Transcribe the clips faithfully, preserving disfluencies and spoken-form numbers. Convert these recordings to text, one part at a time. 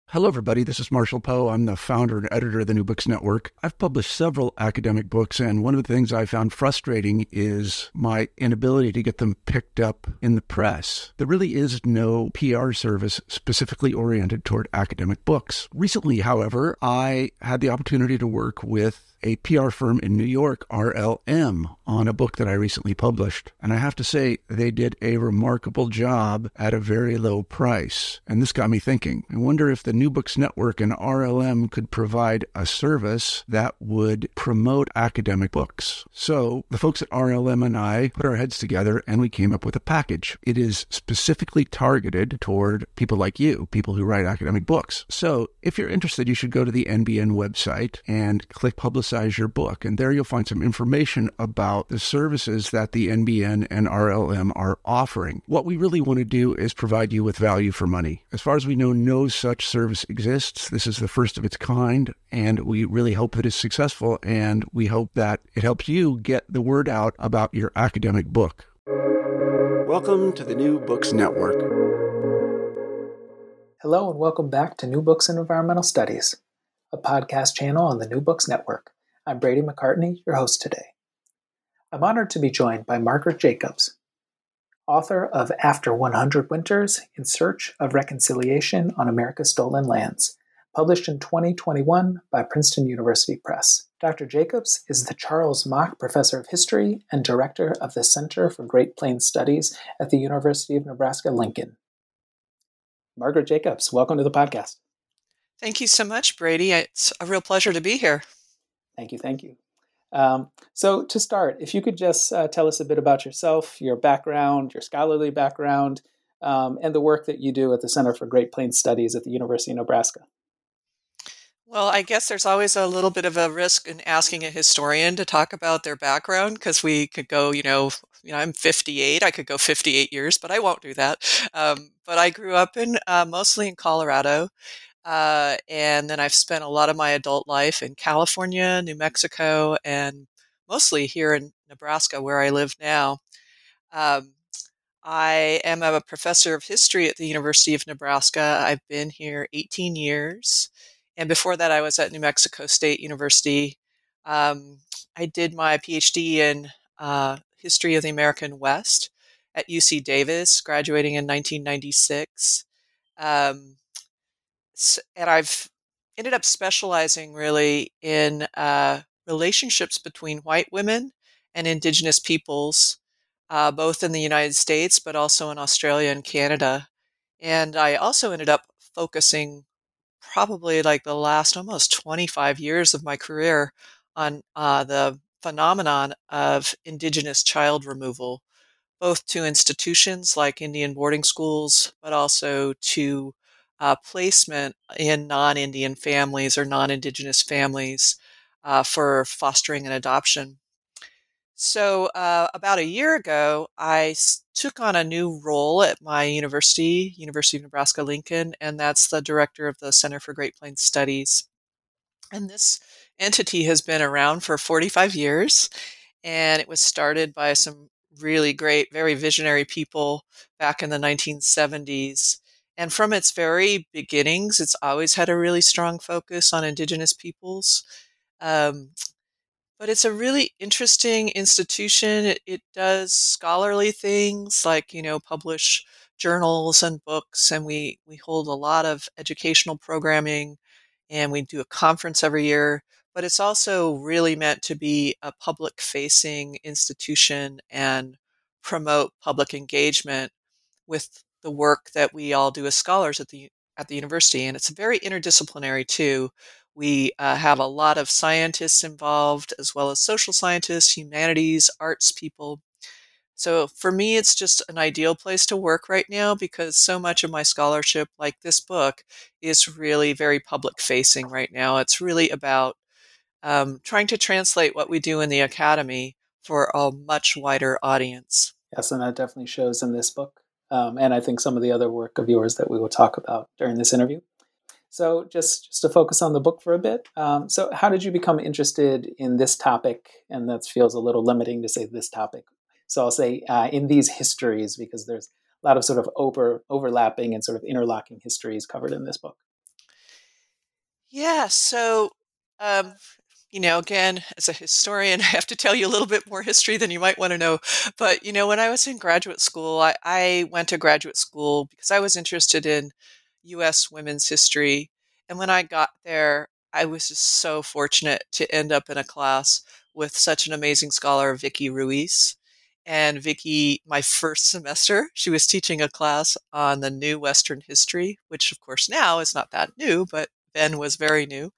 Hello, everybody. This is Marshall Poe. I'm the founder and editor of the New Books Network. I've published several academic books, and one of the things I found frustrating is my inability to get them picked up in the press. There really is no P R service specifically oriented toward academic books. Recently, however, I had the opportunity to work with a P R firm in New York, R L M, on a book that I recently published. And I have to say, they did a remarkable job at a very low price. And this got me thinking. I wonder if the New Books Network and R L M could provide a service that would promote academic books. So the folks at R L M and I put our heads together and we came up with a package. It is specifically targeted toward people like you, people who write academic books. So if you're interested, you should go to the N B N website and click Publicize your book. And there you'll find some information about the services that the N B N and R L M are offering. What we really want to do is provide you with value for money. As far as we know, no such service exists. This is the first of its kind, and we really hope that it's successful, and we hope that it helps you get the word out about your academic book. Welcome to the New Books Network. Hello, and welcome back to New Books in Environmental Studies, a podcast channel on the New Books Network. I'm Brady McCartney, your host today. I'm honored to be joined by Margaret Jacobs, author of After one hundred Winters, In Search of Reconciliation on America's Stolen Lands, published in twenty twenty-one by Princeton University Press. Doctor Jacobs is the Charles Mock Professor of History and Director of the Center for Great Plains Studies at the University of Nebraska-Lincoln. Margaret Jacobs, welcome to the podcast. Thank you so much, Brady. It's a real pleasure to be here. Thank you, thank you. Um, so to start, if you could just uh, tell us a bit about yourself, your background, your scholarly background, um, and the work that you do at the Center for Great Plains Studies at the University of Nebraska. Well, I guess there's always a little bit of a risk in asking a historian to talk about their background, because we could go, you know, you know, I'm fifty-eight, I could go fifty-eight years, but I won't do that. Um, but I grew up in uh, mostly in Colorado. Uh, and then I've spent a lot of my adult life in California, New Mexico, and mostly here in Nebraska, where I live now. Um, I am a professor of history at the University of Nebraska. I've been here eighteen years. And before that, I was at New Mexico State University. Um, I did my PhD in uh, history of the American West at U C Davis, graduating in nineteen ninety-six. Um, And I've ended up specializing really in uh, relationships between white women and Indigenous peoples, uh, both in the United States, but also in Australia and Canada. And I also ended up focusing probably like the last almost twenty-five years of my career on uh, the phenomenon of Indigenous child removal, both to institutions like Indian boarding schools, but also to uh, placement in non-Indian families or non-Indigenous families uh, for fostering and adoption. So uh, about a year ago, I s- took on a new role at my university, University of Nebraska-Lincoln, and that's the director of the Center for Great Plains Studies. And this entity has been around for forty-five years, and it was started by some really great, very visionary people back in the nineteen seventies. And from its very beginnings, it's always had a really strong focus on Indigenous peoples. Um, but it's a really interesting institution. It, it does scholarly things like, you know, publish journals and books, and we, we hold a lot of educational programming, and we do a conference every year. But it's also really meant to be a public-facing institution and promote public engagement with the work that we all do as scholars at the at the university. And it's very interdisciplinary too. We uh, have a lot of scientists involved, as well as social scientists, humanities, arts people. So for me, it's just an ideal place to work right now, because so much of my scholarship, like this book, is really very public facing right now. It's really about um, trying to translate what we do in the academy for a much wider audience. Yes, and that definitely shows in this book, um, and I think some of the other work of yours that we will talk about during this interview. So just, just to focus on the book for a bit. Um, so how did you become interested in this topic? And that feels a little limiting to say this topic. So I'll say uh, in these histories, because there's a lot of sort of over overlapping and sort of interlocking histories covered in this book. Yeah. So, um, you know, again, as a historian, I have to tell you a little bit more history than you might want to know. But, you know, when I was in graduate school, I, I went to graduate school because I was interested in U S women's history. And when I got there, I was just so fortunate to end up in a class with such an amazing scholar, Vicky Ruiz. And Vicky, my first semester, she was teaching a class on the new Western history, which of course now is not that new, but then was very new.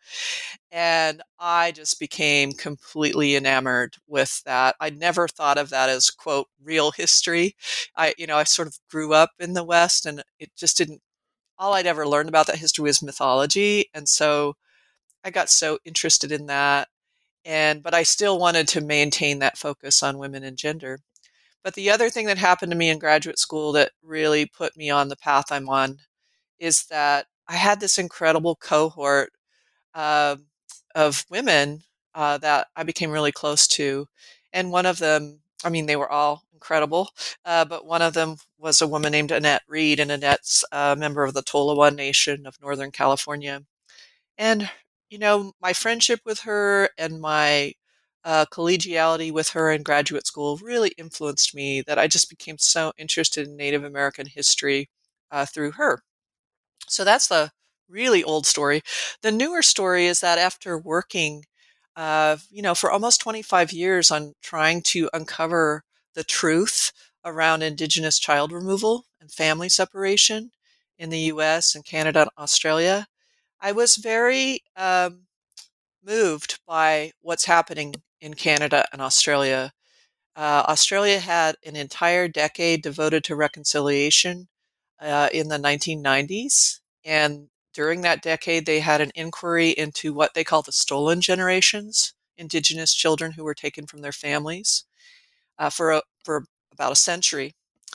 And I just became completely enamored with that. I never thought of that as, quote, real history. I, you know, I sort of grew up in the West and it just didn't, all I'd ever learned about that history was mythology. And so I got so interested in that. And, but I still wanted to maintain that focus on women and gender. But the other thing that happened to me in graduate school that really put me on the path I'm on is that I had this incredible cohort uh, of women uh, that I became really close to. And one of them, I mean, they were all incredible, uh, but one of them was a woman named Annette Reed, and Annette's a member of the Tolowa Nation of Northern California. And, you know, my friendship with her and my uh, collegiality with her in graduate school really influenced me that I just became so interested in Native American history uh, through her. So that's the really old story. The newer story is that after working, uh, you know, for almost twenty-five years on trying to uncover the truth around Indigenous child removal and family separation in the U S and Canada and Australia, I was very um, moved by what's happening in Canada and Australia. Uh, Australia had an entire decade devoted to reconciliation uh, in the nineteen nineties. And during that decade, they had an inquiry into what they call the stolen generations, Indigenous children who were taken from their families uh, for, a, for about a century.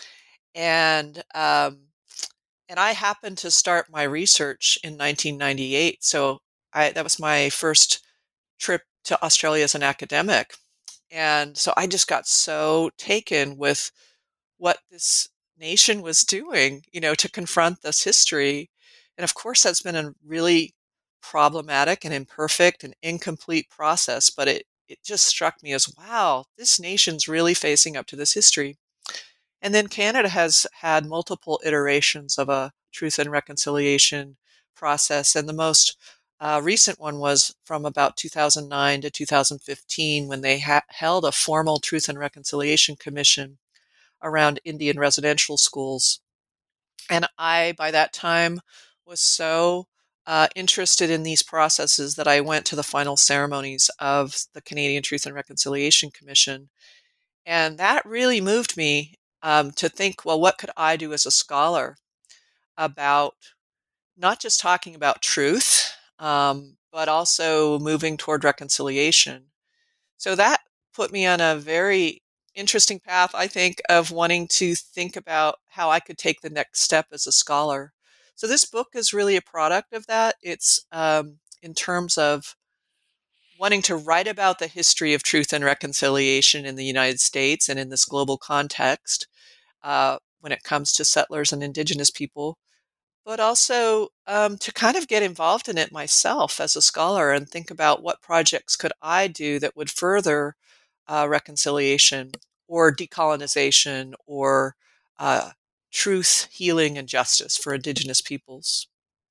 And um, and I happened to start my research in nineteen ninety-eight. So I, that was my first trip to Australia as an academic. And so I just got so taken with what this nation was doing, you know, to confront this history. And of course, that's been a really problematic and imperfect and incomplete process, but it, it just struck me as, wow, this nation's really facing up to this history. And then Canada has had multiple iterations of a truth and reconciliation process. And the most uh, recent one was from about two thousand nine to two thousand fifteen when they ha- held a formal Truth and Reconciliation Commission around Indian residential schools. And I, by that time, was so uh, interested in these processes that I went to the final ceremonies of the Canadian Truth and Reconciliation Commission. And that really moved me um, to think, well, what could I do as a scholar about not just talking about truth, um, but also moving toward reconciliation? So that put me on a very interesting path, I think, of wanting to think about how I could take the next step as a scholar. So this book is really a product of that. It's um, in terms of wanting to write about the history of truth and reconciliation in the United States and in this global context uh, when it comes to settlers and indigenous people, but also um, to kind of get involved in it myself as a scholar and think about what projects could I do that would further uh, reconciliation or decolonization or uh, truth, healing, and justice for indigenous peoples.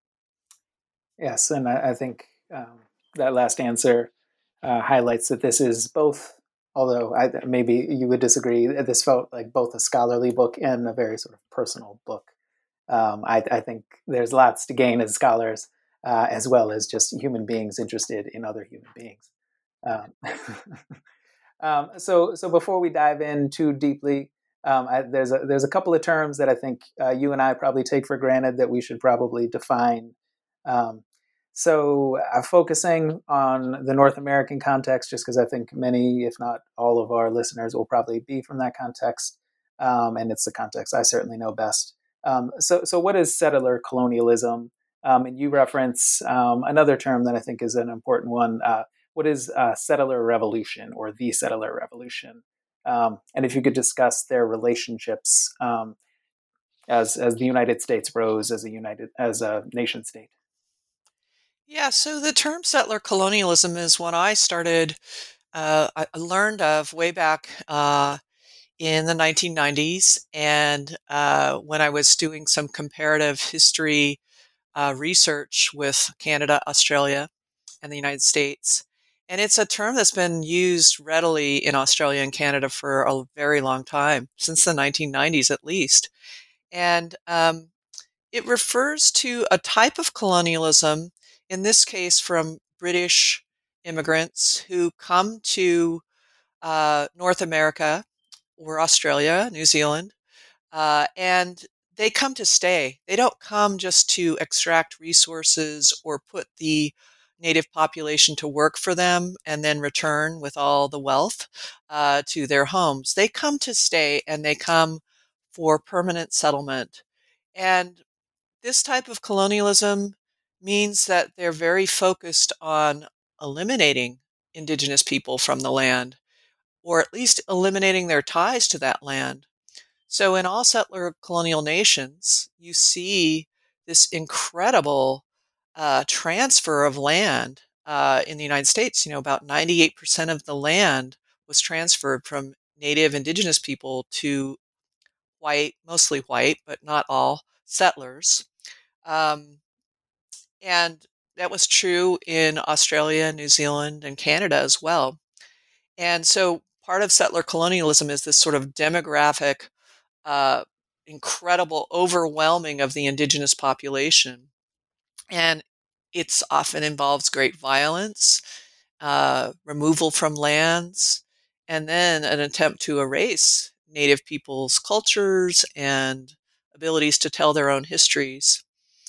Yes, and I, I think um, that last answer uh, highlights that this is both, although I, maybe you would disagree, this felt like both a scholarly book and a very sort of personal book. Um, I, I think there's lots to gain as scholars, uh, as well as just human beings interested in other human beings. Um, um, so, so before we dive in too deeply, um, I, there's a there's a couple of terms that I think uh, you and I probably take for granted that we should probably define. Um, so, uh, focusing on the North American context, just because I think many, if not all, of our listeners will probably be from that context, um, and it's the context I certainly know best. Um, so, so what is settler colonialism? Um, and you reference um, another term that I think is an important one. Uh, what is uh, settler revolution or the settler revolution? Um, and if you could discuss their relationships um, as as the United States rose as a united as a nation state. Yeah, so the term settler colonialism is one I started, uh, I learned of way back uh, in the nineteen nineties, and uh, when I was doing some comparative history uh, research with Canada, Australia, and the United States. And it's a term that's been used readily in Australia and Canada for a very long time, since the nineteen nineties at least. And um, it refers to a type of colonialism, in this case from British immigrants who come to uh, North America or Australia, New Zealand, uh, and they come to stay. They don't come just to extract resources or put the native population to work for them and then return with all the wealth uh, to their homes. They come to stay, and they come for permanent settlement. And this type of colonialism means that they're very focused on eliminating indigenous people from the land, or at least eliminating their ties to that land. So in all settler colonial nations, you see this incredible uh, transfer of land. Uh, in the United States, you know, about ninety-eight percent of the land was transferred from native indigenous people to white, mostly white, but not all, settlers. Um, and that was true in Australia, New Zealand, and Canada as well. And so part of settler colonialism is this sort of demographic uh, incredible overwhelming of the indigenous population. And it's often involves great violence, uh, removal from lands, and then an attempt to erase Native people's cultures and abilities to tell their own histories.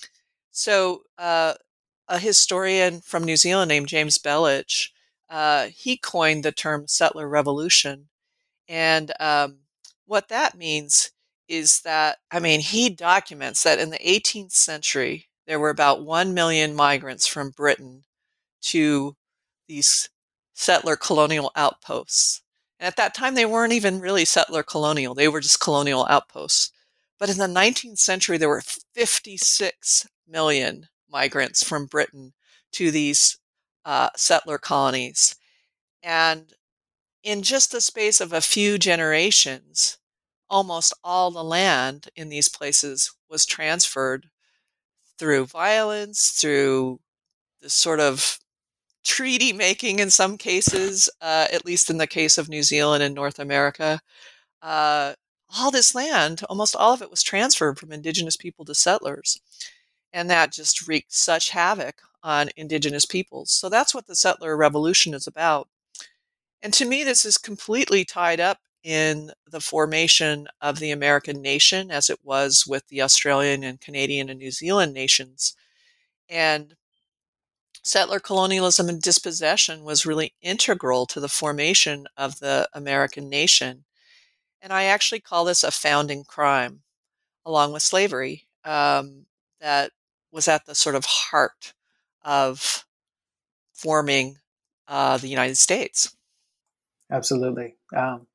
So, uh, a historian from New Zealand named James Belich, uh, he coined the term settler revolution. And um, what that means is that, I mean, he documents that in the eighteenth century, there were about one million migrants from Britain to these settler colonial outposts. And at that time, they weren't even really settler colonial, they were just colonial outposts. But in the nineteenth century, there were fifty-six million migrants from Britain to these uh, settler colonies. And in just the space of a few generations, almost all the land in these places was transferred through violence, through the sort of treaty making in some cases, uh, at least in the case of New Zealand and North America. Uh, all this land, almost all of it was transferred from indigenous people to settlers. And that just wreaked such havoc on indigenous peoples. So that's what the settler revolution is about. And to me, this is completely tied up in the formation of the American nation as it was with the Australian and Canadian and New Zealand nations. And settler colonialism and dispossession was really integral to the formation of the American nation. And I actually call this a founding crime, along with slavery, um, that was at the sort of heart of forming uh, the United States. Absolutely. Um,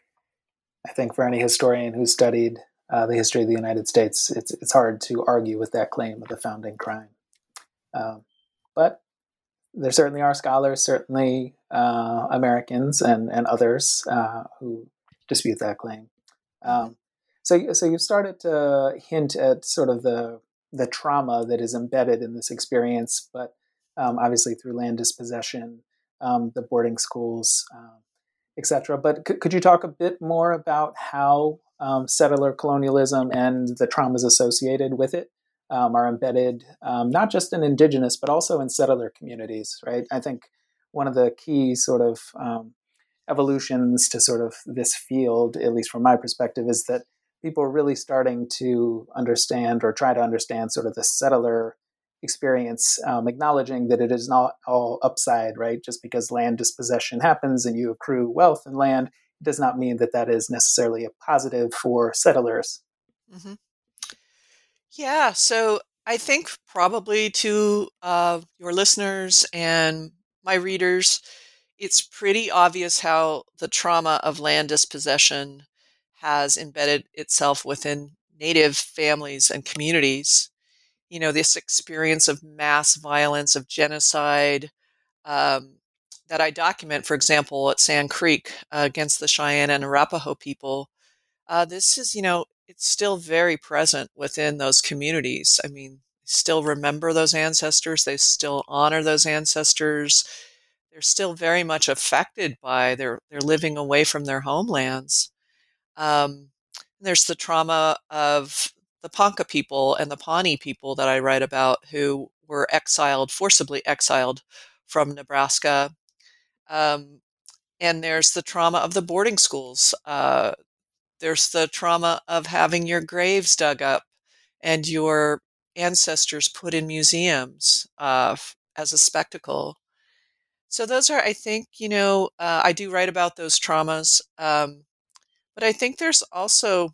I think for any historian who studied uh, the history of the United States, it's it's hard to argue with that claim of the founding crime. Um, but there certainly are scholars, certainly uh, Americans and and others uh, who dispute that claim. Mm-hmm. Um, so so you've started to hint at sort of the the trauma that is embedded in this experience, but um, obviously through land dispossession, um, the boarding schools, um, et cetera. But c- could you talk a bit more about how um, settler colonialism and the traumas associated with it um, are embedded um, not just in indigenous, but also in settler communities, right? I think one of the key sort of um, evolutions to sort of this field, at least from my perspective, is that people are really starting to understand or try to understand sort of the settler experience, um, acknowledging that it is not all upside, right? Just because land dispossession happens and you accrue wealth in land, it does not mean that that is necessarily a positive for settlers. Mm-hmm. Yeah, so I think probably to uh, your listeners and my readers, it's pretty obvious how the trauma of land dispossession has embedded itself within Native families and communities. you know, this experience of mass violence, of genocide, um, that I document, for example, at Sand Creek uh, against the Cheyenne and Arapaho people. Uh, this is, you know, it's still very present within those communities. I mean, still remember those ancestors. They still honor those ancestors. They're still very much affected by their, they're living away from their homelands. Um, there's the trauma of the Ponca people and the Pawnee people that I write about who were exiled, forcibly exiled from Nebraska. Um, and there's the trauma of the boarding schools. Uh, there's the trauma of having your graves dug up and your ancestors put in museums uh, as a spectacle. So those are, I think, you know, uh, I do write about those traumas. Um, but I think there's also,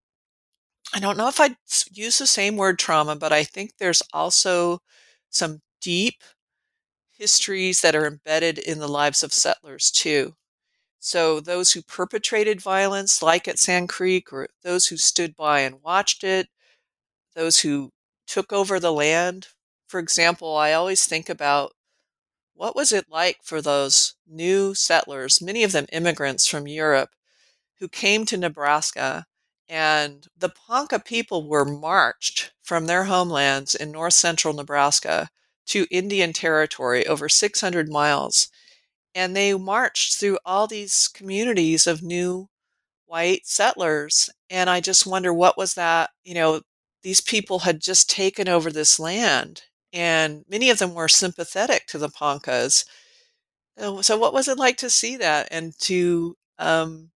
I don't know if I'd use the same word trauma, but I think there's also some deep histories that are embedded in the lives of settlers too. So those who perpetrated violence, like at Sand Creek, or those who stood by and watched it, those who took over the land. For example, I always think about what was it like for those new settlers, many of them immigrants from Europe, who came to Nebraska, and the Ponca people were marched from their homelands in north central Nebraska to Indian Territory, over six hundred miles. And they marched through all these communities of new white settlers. And I just wonder, what was that? You know, these people had just taken over this land, and many of them were sympathetic to the Poncas. Uh, So, what was it like to see that, and to um,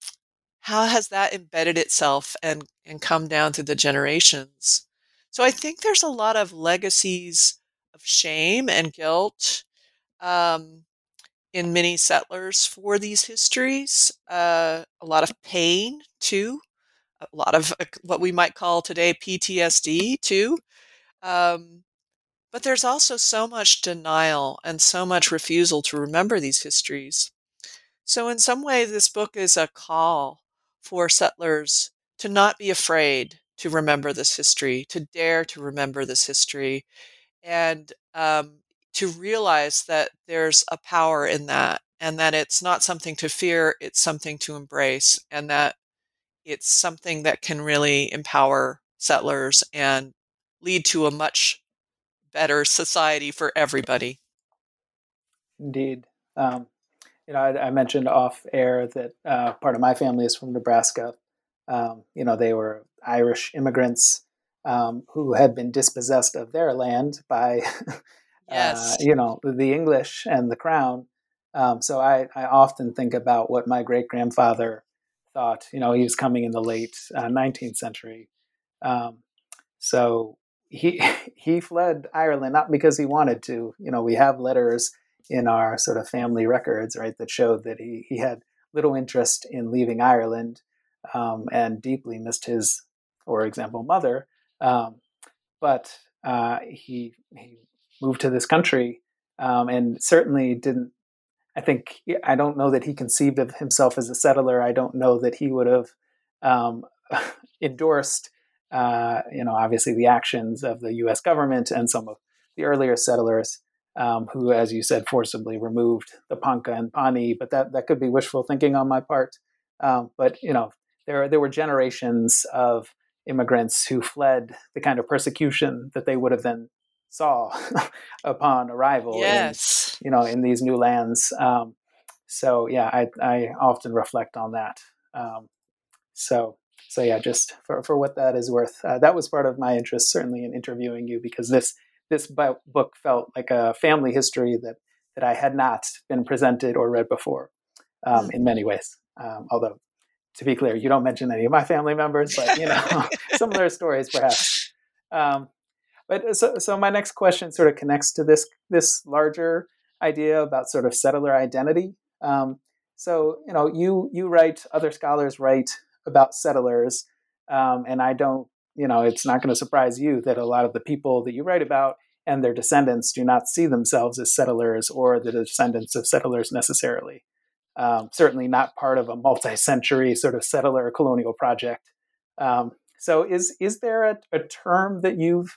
how has that embedded itself and and come down through the generations? So, I think there's a lot of legacies of shame and guilt. Um, in many settlers for these histories, uh, a lot of pain too, a lot of uh, what we might call today P T S D too. Um, but there's also so much denial and so much refusal to remember these histories. So, in some way, this book is a call for settlers to not be afraid to remember this history, to dare to remember this history, and um, to realize that there's a power in that, and that it's not something to fear, it's something to embrace, and that it's something that can really empower settlers and lead to a much better society for everybody. Indeed. Um, you know, I, I mentioned off air that uh, part of my family is from Nebraska. Um, you know, they were Irish immigrants um, who had been dispossessed of their land by, uh, Yes. you know, the English and the crown. Um, so I, I often think about what my great grandfather thought. You know, he was coming in the late uh, nineteenth century. Um, so he he fled Ireland not because he wanted to. You know, we have letters in our sort of family records, right, that showed that he he had little interest in leaving Ireland um, and deeply missed his, for example, mother. Um, but uh, he he moved to this country um, and certainly didn't. I think I don't know that he conceived of himself as a settler. I don't know that he would have um, endorsed, uh, you know, obviously the actions of the U S government and some of the earlier settlers um, who, as you said, forcibly removed the Ponca and Pawnee. But that that could be wishful thinking on my part. Um, but you know, there there were generations of immigrants who fled the kind of persecution that they would have then saw upon arrival in Yes. you know in these new lands. Um, so yeah, I I often reflect on that. Um, so so yeah, just for, for what that is worth, uh, that was part of my interest certainly in interviewing you because this this book felt like a family history that that I had not been presented or read before um, Mm. in many ways. Um, although to be clear, you don't mention any of my family members, but you know similar stories perhaps. Um, but so, so my next question sort of connects to this this larger idea about sort of settler identity. Um, so you know, you you write, other scholars write about settlers, um, and I don't, you know, it's not going to surprise you that a lot of the people that you write about and their descendants do not see themselves as settlers or the descendants of settlers necessarily. Um, certainly not part of a multi-century sort of settler colonial project. Um, so, is is there a, a term that you've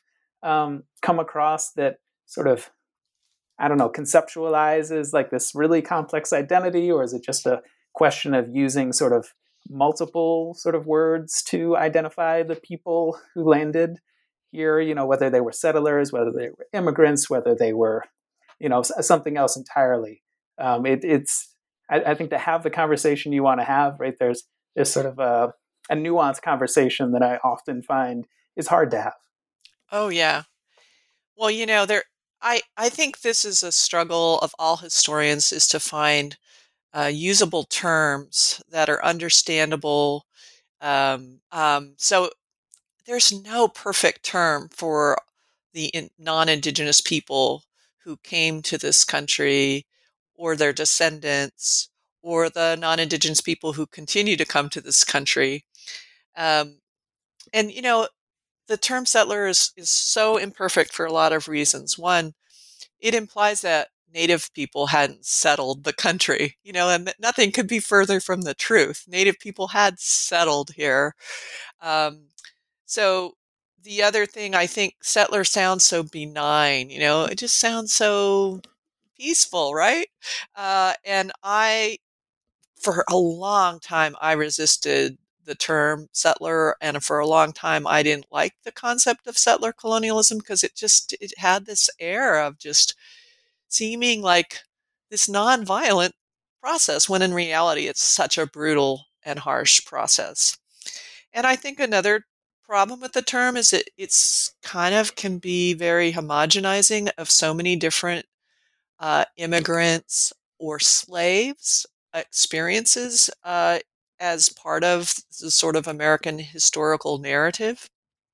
um, come across that sort of, I don't know, conceptualizes like this really complex identity, or is it just a question of using sort of multiple sort of words to identify the people who landed here, you know, whether they were settlers, whether they were immigrants, whether they were, you know, something else entirely. Um, it, it's, I, I think to have the conversation you want to have, right, there's, there's sort of a, a nuanced conversation that I often find is hard to have. Oh, yeah. Well, you know, there, I, I think this is a struggle of all historians, is to find uh, usable terms that are understandable. Um, um, so there's no perfect term for the in, non-Indigenous people who came to this country, or their descendants, or the non-Indigenous people who continue to come to this country. Um, and, you know, the term settler is, is so imperfect for a lot of reasons. One, it implies that Native people hadn't settled the country, you know, and nothing could be further from the truth. Native people had settled here. Um, so the other thing, I think settler sounds so benign, you know, it just sounds so peaceful, right? Uh, and I, for a long time, I resisted the term settler, and for a long time, I didn't like the concept of settler colonialism, because it just, it had this air of just seeming like this nonviolent process, when in reality, it's such a brutal and harsh process. And I think another problem with the term is that it's kind of can be very homogenizing of so many different uh, immigrants or slaves experiences uh, as part of the sort of American historical narrative.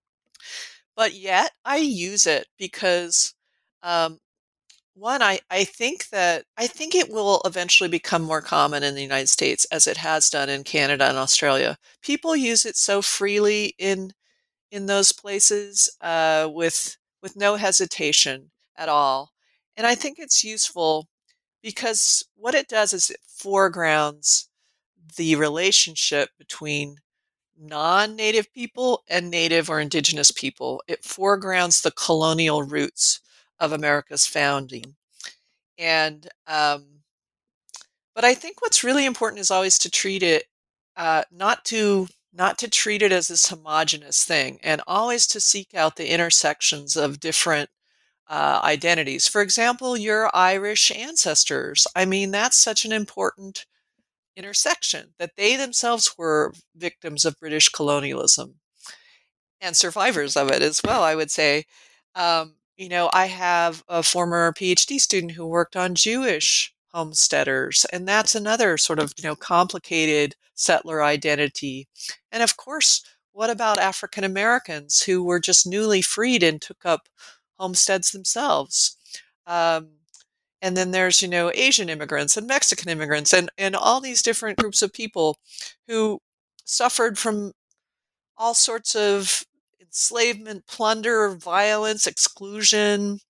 But yet I use it because, um, one, I, I think that I think it will eventually become more common in the United States, as it has done in Canada and Australia. People use it so freely in in those places uh, with with no hesitation at all. And I think it's useful because what it does is it foregrounds the relationship between non-native people and native or indigenous people. It foregrounds the colonial roots of America's founding. And um, but I think what's really important is always to treat it uh, not to not to treat it as this homogenous thing, and always to seek out the intersections of different uh, identities. For example, your Irish ancestors. I mean, that's such an important intersection, that they themselves were victims of British colonialism and survivors of it as well, I would say. Um, you know, I have a former PhD student who worked on Jewish homesteaders, and that's another sort of, you know, complicated settler identity. And of course, what about African Americans who were just newly freed and took up homesteads themselves? Um, and then there's, you know, Asian immigrants and Mexican immigrants, and, and all these different groups of people who suffered from all sorts of enslavement, plunder, violence, exclusion,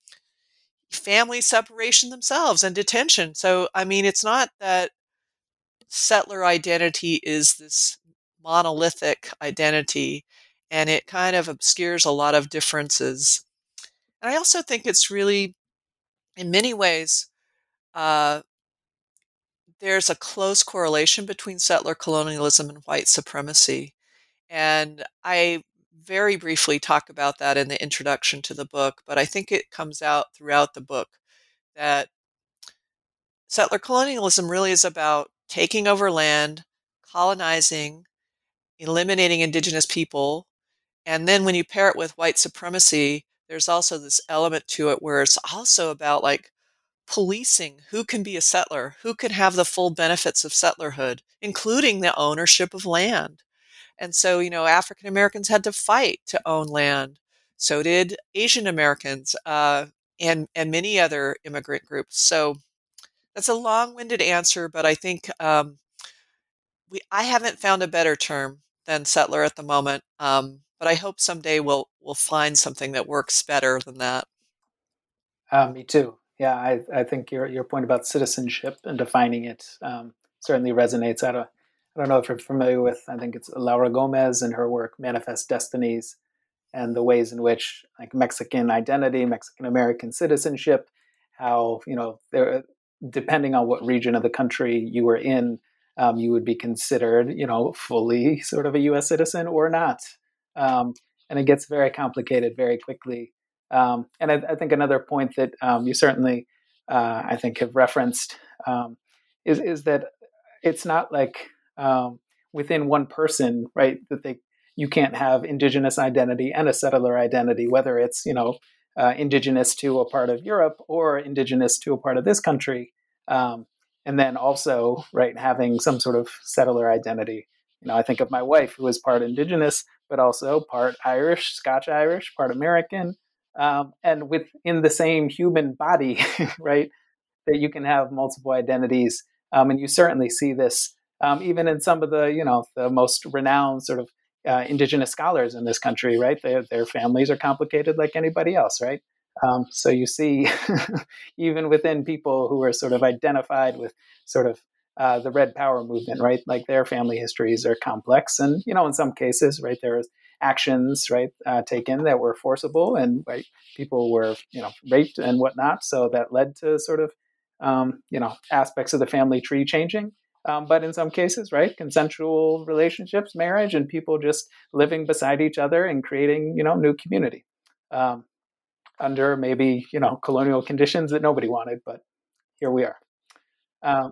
family separation themselves, and detention. So, I mean, it's not that settler identity is this monolithic identity, and it kind of obscures a lot of differences. And I also think it's really, in many ways, uh, there's a close correlation between settler colonialism and white supremacy. And I very briefly talk about that in the introduction to the book, but I think it comes out throughout the book that settler colonialism really is about taking over land, colonizing, eliminating indigenous people. And then when you pair it with white supremacy, there's also this element to it where it's also about like policing who can be a settler, who can have the full benefits of settlerhood, including the ownership of land. And so, you know, African Americans had to fight to own land. So did Asian Americans uh, and and many other immigrant groups. So that's a long-winded answer, but I think um, we I haven't found a better term than settler at the moment. Um, but I hope someday we'll we'll find something that works better than that. Uh, me too. Yeah, I, I think your your point about citizenship and defining it um, certainly resonates. I don't, I don't know if you're familiar with, I think it's Laura Gomez and her work, Manifest Destinies. and the ways in which like Mexican identity, Mexican American citizenship, how, you know, there, depending on what region of the country you were in, um, you would be considered, you know, fully sort of a U S citizen or not. Um, and it gets very complicated very quickly. Um, and I, I think another point that um, you certainly, uh, I think, have referenced um, is is that it's not like um, within one person, right? That they you can't have indigenous identity and a settler identity, whether it's, you know, uh, indigenous to a part of Europe or indigenous to a part of this country, um, and then also, right, having some sort of settler identity. You know, I think of my wife, who is part indigenous, but also part Irish, Scotch Irish, part American, um, and within the same human body, right, that you can have multiple identities. Um, and you certainly see this um, even in some of the, you know, the most renowned sort of uh, indigenous scholars in this country, right? Their, their families are complicated like anybody else, right? Um, so you see, even within people who are sort of identified with sort of uh, the Red Power movement, right? Like their family histories are complex, and, you know, in some cases, right, there is actions, right, uh, taken that were forcible, and, right, people were, you know, raped and whatnot. So that led to sort of, um, you know, aspects of the family tree changing. Um, but in some cases, right, consensual relationships, marriage, and people just living beside each other and creating, you know, new community um, under maybe, you know, colonial conditions that nobody wanted, but here we are. Um,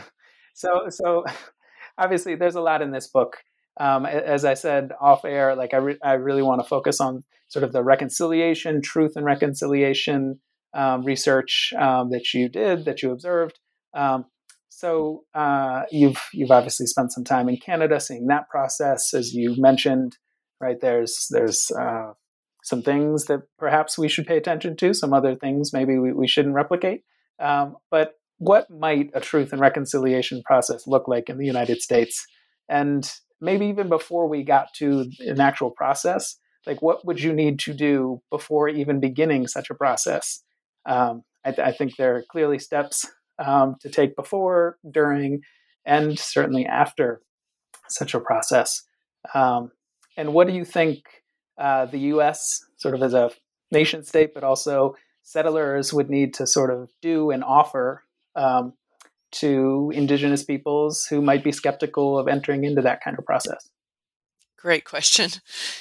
so, so obviously, there's a lot in this book. Um, as I said off air, like I, re- I really want to focus on sort of the reconciliation, truth and reconciliation um, research um, that you did, that you observed. Um, so uh, you've you've obviously spent some time in Canada, seeing that process, as you mentioned. Right, there's there's uh, some things that perhaps we should pay attention to. Some other things maybe we, we shouldn't replicate. Um, but what might a truth and reconciliation process look like in the United States? And maybe even before we got to an actual process, like what would you need to do before even beginning such a process? Um, I, th- I think there are clearly steps um, to take before, during, and certainly after such a process. Um, and what do you think uh, the U S, sort of as a nation state, but also settlers, would need to sort of do and offer um, to indigenous peoples who might be skeptical of entering into that kind of process? Great question.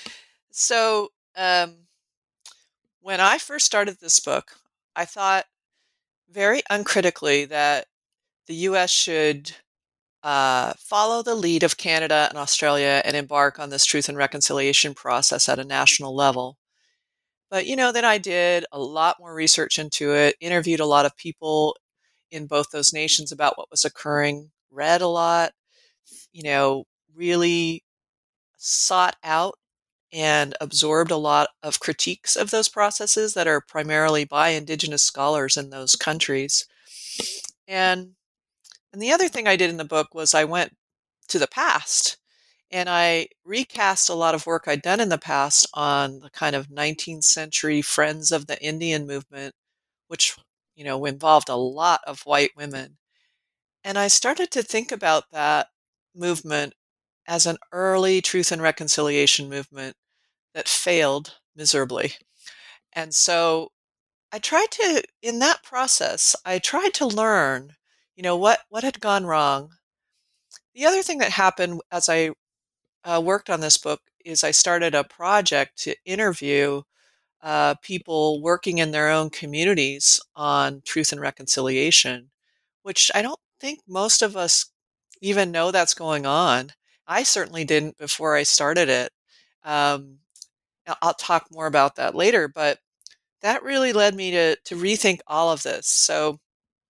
So, um, when I first started this book, I thought very uncritically that the U S should uh, follow the lead of Canada and Australia and embark on this truth and reconciliation process at a national level. But, you know, then I did a lot more research into it, interviewed a lot of people in both those nations about what was occurring, read a lot, you know, really sought out and absorbed a lot of critiques of those processes that are primarily by Indigenous scholars in those countries. And and the other thing I did in the book was I went to the past and I recast a lot of work I'd done in the past on the kind of nineteenth century Friends of the Indian movement, which, you know, involved a lot of white women. And I started to think about that movement as an early truth and reconciliation movement that failed miserably. And so I tried to, in that process, I tried to learn, you know, what, what had gone wrong. The other thing that happened as I uh, worked on this book is I started a project to interview uh, people working in their own communities on truth and reconciliation, which I don't think most of us even know that's going on. I certainly didn't before I started it. Um, I- I'll talk more about that later, but that really led me to to rethink all of this. So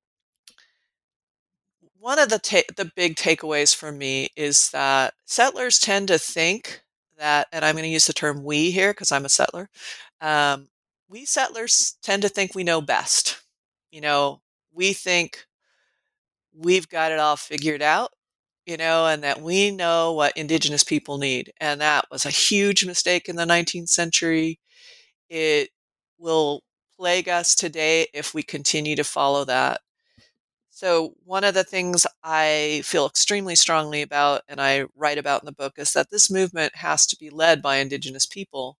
one of the ta- the big takeaways for me is that settlers tend to think that, and I'm going to use the term "we" here because I'm a settler. Um, we settlers tend to think we know best. You know, we think we've got it all figured out, you know, and that we know what Indigenous people need. And that was a huge mistake in the nineteenth century. It will plague us today if we continue to follow that. So, one of the things I feel extremely strongly about and I write about in the book is that this movement has to be led by Indigenous people.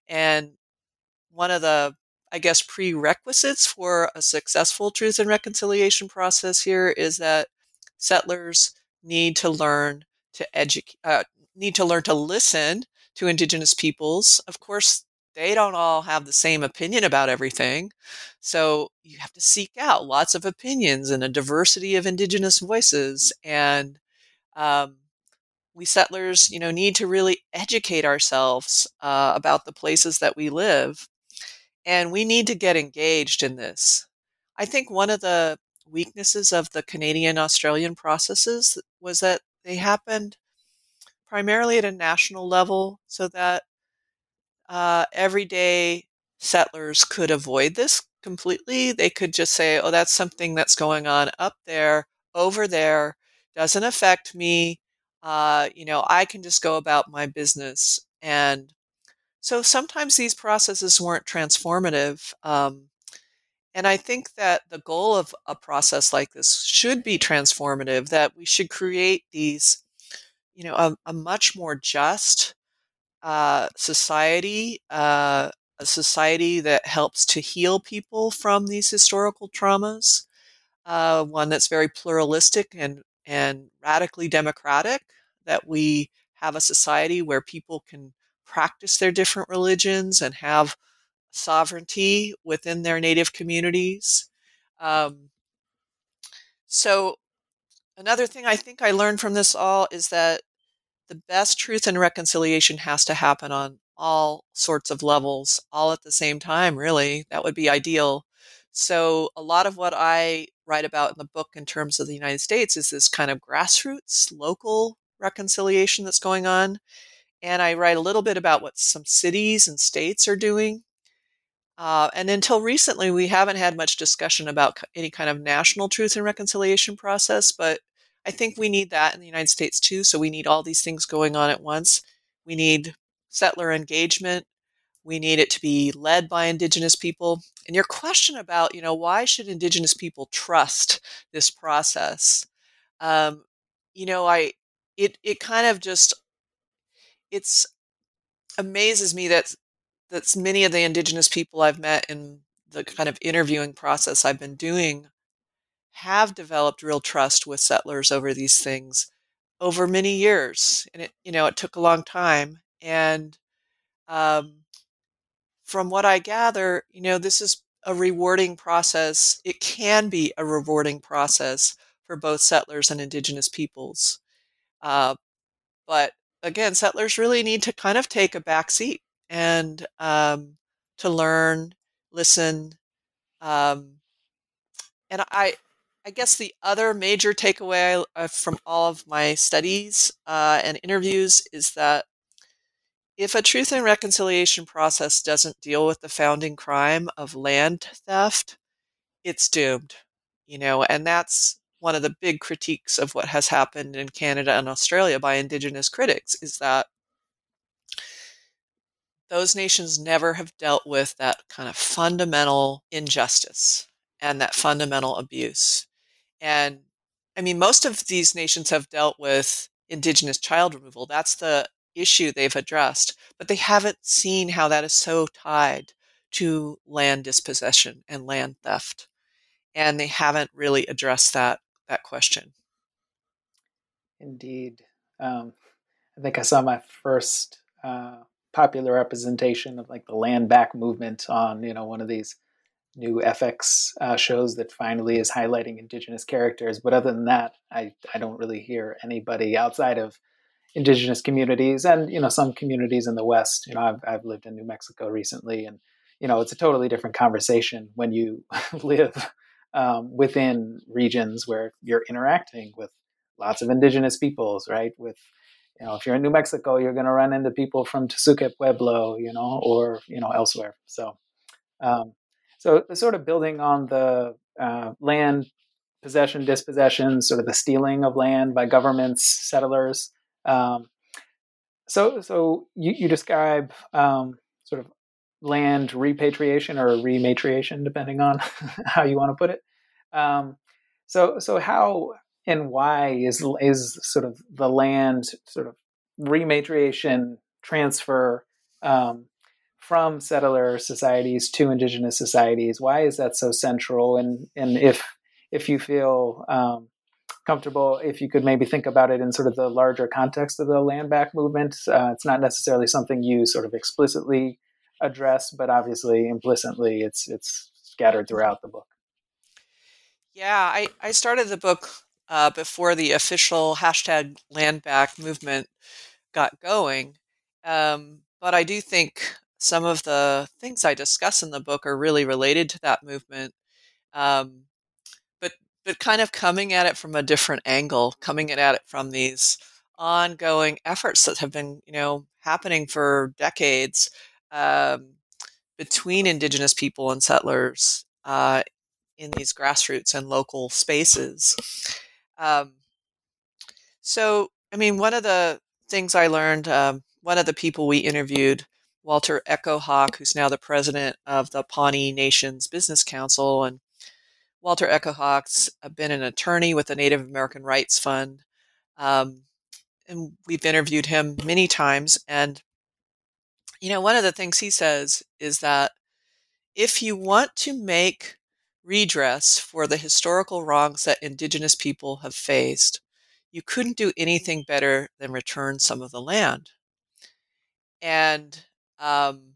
And one of the, I guess, prerequisites for a successful truth and reconciliation process here is that settlers need to learn to educate, uh, need to learn to listen to Indigenous peoples. Of course, they don't all have the same opinion about everything. So you have to seek out lots of opinions and a diversity of Indigenous voices. And um, we settlers, you know, need to really educate ourselves uh, about the places that we live. And we need to get engaged in this. I think one of the weaknesses of the Canadian-Australian processes was that they happened primarily at a national level so that uh, everyday settlers could avoid this completely. They could just say, oh, that's something that's going on up there, over there, doesn't affect me. Uh, you know, I can just go about my business. And so sometimes these processes weren't transformative. Um, and I think that the goal of a process like this should be transformative, that we should create these, you know, a, a much more just uh, society, uh, a society that helps to heal people from these historical traumas, uh, one that's very pluralistic and, and radically democratic, that we have a society where people can practice their different religions and have sovereignty within their native communities. Um, so another thing I think I learned from this all is that the best truth and reconciliation has to happen on all sorts of levels, all at the same time, really. That would be ideal. So a lot of what I write about in the book in terms of the United States is this kind of grassroots, local reconciliation that's going on. And I write a little bit about what some cities and states are doing. Uh, and until recently, we haven't had much discussion about any kind of national truth and reconciliation process, but I think we need that in the United States too. So we need all these things going on at once. We need settler engagement. We need it to be led by Indigenous people. And your question about, you know, why should Indigenous people trust this process? Um, you know, I, it, it kind of just, it's amazes me that that's many of the Indigenous people I've met in the kind of interviewing process I've been doing have developed real trust with settlers over these things over many years. And it, you know, it took a long time. And um, from what I gather, you know, this is a rewarding process. It can be a rewarding process for both settlers and Indigenous peoples. Uh, but again, settlers really need to kind of take a back seat and um, to learn, listen. Um, and I, I guess the other major takeaway uh, from all of my studies uh, and interviews is that if a truth and reconciliation process doesn't deal with the founding crime of land theft, it's doomed. You know, and that's one of the big critiques of what has happened in Canada and Australia by Indigenous critics, is that those nations never have dealt with that kind of fundamental injustice and that fundamental abuse. And I mean, most of these nations have dealt with Indigenous child removal. That's the issue they've addressed, but they haven't seen how that is so tied to land dispossession and land theft. And they haven't really addressed that, that question. Indeed. Um, I think I saw my first uh, popular representation of like the land back movement on, you know, one of these new F X uh, shows that finally is highlighting Indigenous characters. But other than that, I, I don't really hear anybody outside of Indigenous communities and, you know, some communities in the West. You know, I've, I've lived in New Mexico recently, and, you know, it's a totally different conversation when you live um, within regions where you're interacting with lots of Indigenous peoples, right? With, you know, if you're in New Mexico, you're going to run into people from Tesuque Pueblo, you know, or, you know, elsewhere. So, um, so sort of building on the uh, land possession, dispossession, sort of the stealing of land by governments, settlers. Um, so, so you, you describe um, sort of land repatriation or rematriation, depending on how you want to put it. Um, so, so how and why is is sort of the land sort of rematriation transfer um, from settler societies to indigenous societies. Why is that so central? And and if if you feel um, comfortable, if you could maybe think about it in sort of the larger context of the land back movement. Uh, it's not necessarily something you sort of explicitly address, but obviously implicitly it's it's scattered throughout the book. Yeah, I, I started the book uh, before the official hashtag land back movement got going. Um, but I do think some of the things I discuss in the book are really related to that movement. Um, but but kind of coming at it from a different angle, coming at it from these ongoing efforts that have been, you know, happening for decades um, between Indigenous people and settlers uh, in these grassroots and local spaces. Um, so, I mean, one of the things I learned, um, one of the people we interviewed, Walter Echo Hawk, who's now the president of the Pawnee Nations Business Council, and Walter Echo Hawk's been an attorney with the Native American Rights Fund. Um, and we've interviewed him many times. And, you know, one of the things he says is that if you want to make redress for the historical wrongs that Indigenous people have faced, you couldn't do anything better than return some of the land. And um,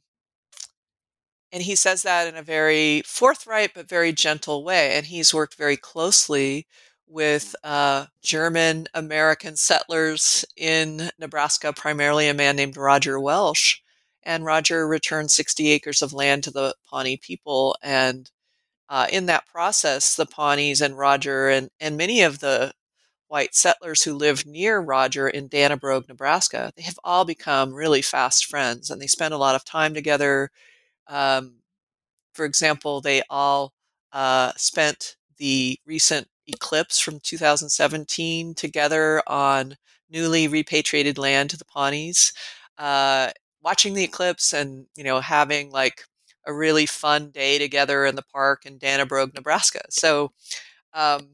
and he says that in a very forthright but very gentle way. And he's worked very closely with uh, German American settlers in Nebraska, primarily a man named Roger Welsh. And Roger returned sixty acres of land to the Pawnee people. And uh, in that process, the Pawnees and Roger and, and many of the white settlers who lived near Roger in Dannebrog, Nebraska, they have all become really fast friends. And they spend a lot of time together. Um, for example, they all uh, spent the recent eclipse from two thousand seventeen together on newly repatriated land to the Pawnees, uh, watching the eclipse and, you know, having like a really fun day together in the park in Dannebrog, Nebraska. So, um,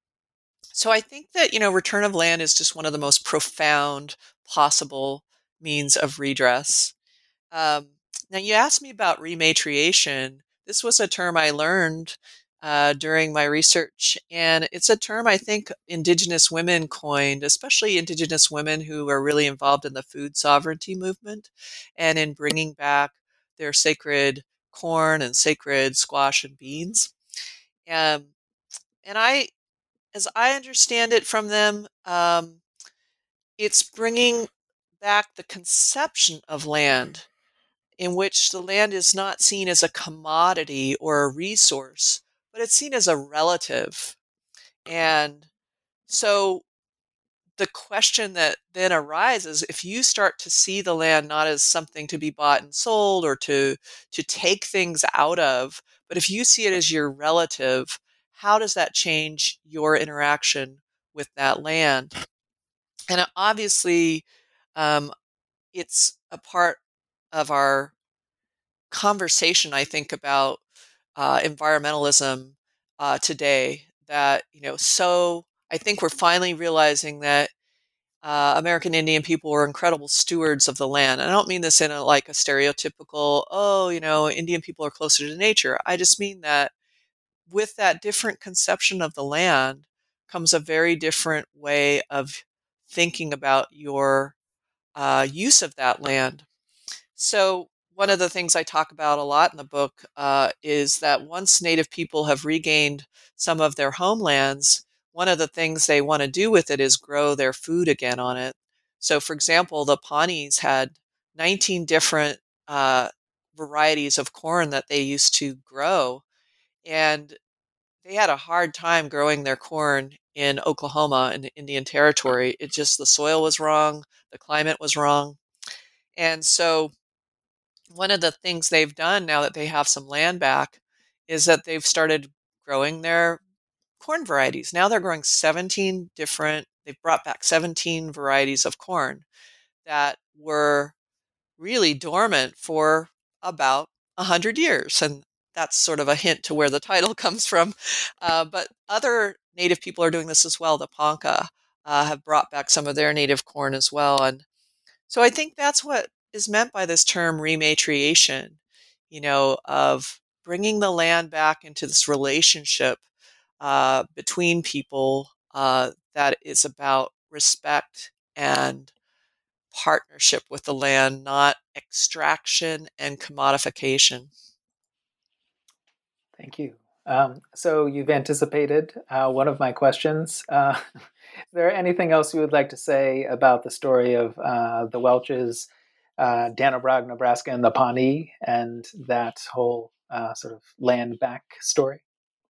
so I think that, you know, return of land is just one of the most profound possible means of redress. Um, now, you asked me about rematriation. This was a term I learned uh, during my research, and it's a term I think Indigenous women coined, especially Indigenous women who are really involved in the food sovereignty movement and in bringing back their sacred corn and sacred squash and beans. Um, and I, as I understand it from them, um, it's bringing back the conception of land in which the land is not seen as a commodity or a resource, but it's seen as a relative. And so the question that then arises, if you start to see the land not as something to be bought and sold or to, to take things out of, but if you see it as your relative, how does that change your interaction with that land? And obviously, um, it's a part of our conversation, I think, about uh, environmentalism uh, today that, you know, so I think we're finally realizing that uh, American Indian people were incredible stewards of the land. And I don't mean this in a, like a stereotypical, oh, you know, Indian people are closer to nature. I just mean that with that different conception of the land comes a very different way of thinking about your uh, use of that land. So one of the things I talk about a lot in the book uh, is that once Native people have regained some of their homelands, one of the things they want to do with it is grow their food again on it. So, for example, the Pawnees had nineteen different uh, varieties of corn that they used to grow, and they had a hard time growing their corn in Oklahoma and Indian Territory. It just, the soil was wrong, the climate was wrong. And so one of the things they've done now that they have some land back is that they've started growing their corn varieties. Now they're growing seventeen different, they've brought back seventeen varieties of corn that were really dormant for about one hundred years. And that's sort of a hint to where the title comes from. Uh, but other Native people are doing this as well. The Ponca uh, have brought back some of their native corn as well. And so I think that's what is meant by this term rematriation, you know, of bringing the land back into this relationship uh, between people uh, that is about respect and partnership with the land, not extraction and commodification. Thank you. Um, so you've anticipated uh, one of my questions. Uh, is there anything else you would like to say about the story of uh, the Welches, uh, Dannebrog, Nebraska, and the Pawnee, and that whole uh, sort of land back story?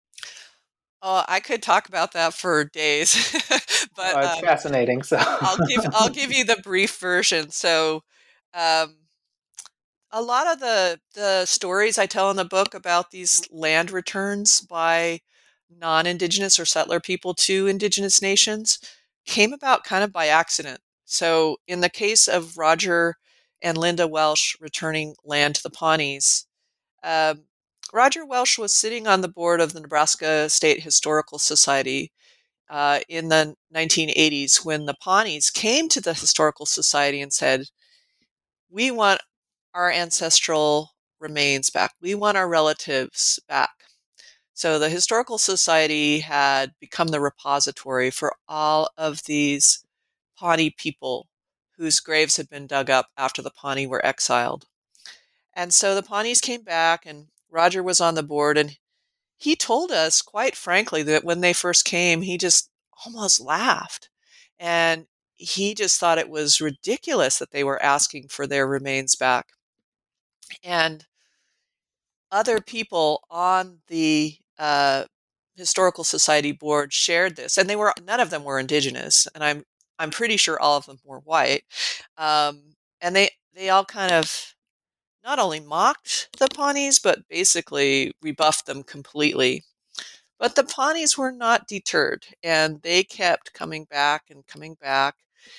Oh, I could talk about that for days, but Oh, it's um, fascinating. So I'll give I'll give you the brief version. So, um, a lot of the the stories I tell in the book about these land returns by non-indigenous or settler people to indigenous nations came about kind of by accident. So, in the case of Roger and Linda Welsh returning land to the Pawnees, um, Roger Welsh was sitting on the board of the Nebraska State Historical Society uh, in the nineteen eighties when the Pawnees came to the Historical Society and said, "We want our ancestral remains back. We want our relatives back." So the Historical Society had become the repository for all of these Pawnee people whose graves had been dug up after the Pawnee were exiled. And so the Pawnees came back, and Roger was on the board, and he told us, quite frankly, that when they first came, he just almost laughed. And he just thought it was ridiculous that they were asking for their remains back. And other people on the uh, Historical Society board shared this, and they were none of them were indigenous, and I'm I'm pretty sure all of them were white. Um, and they they all kind of not only mocked the Pawnees, but basically rebuffed them completely. But the Pawnees were not deterred, and they kept coming back and coming back.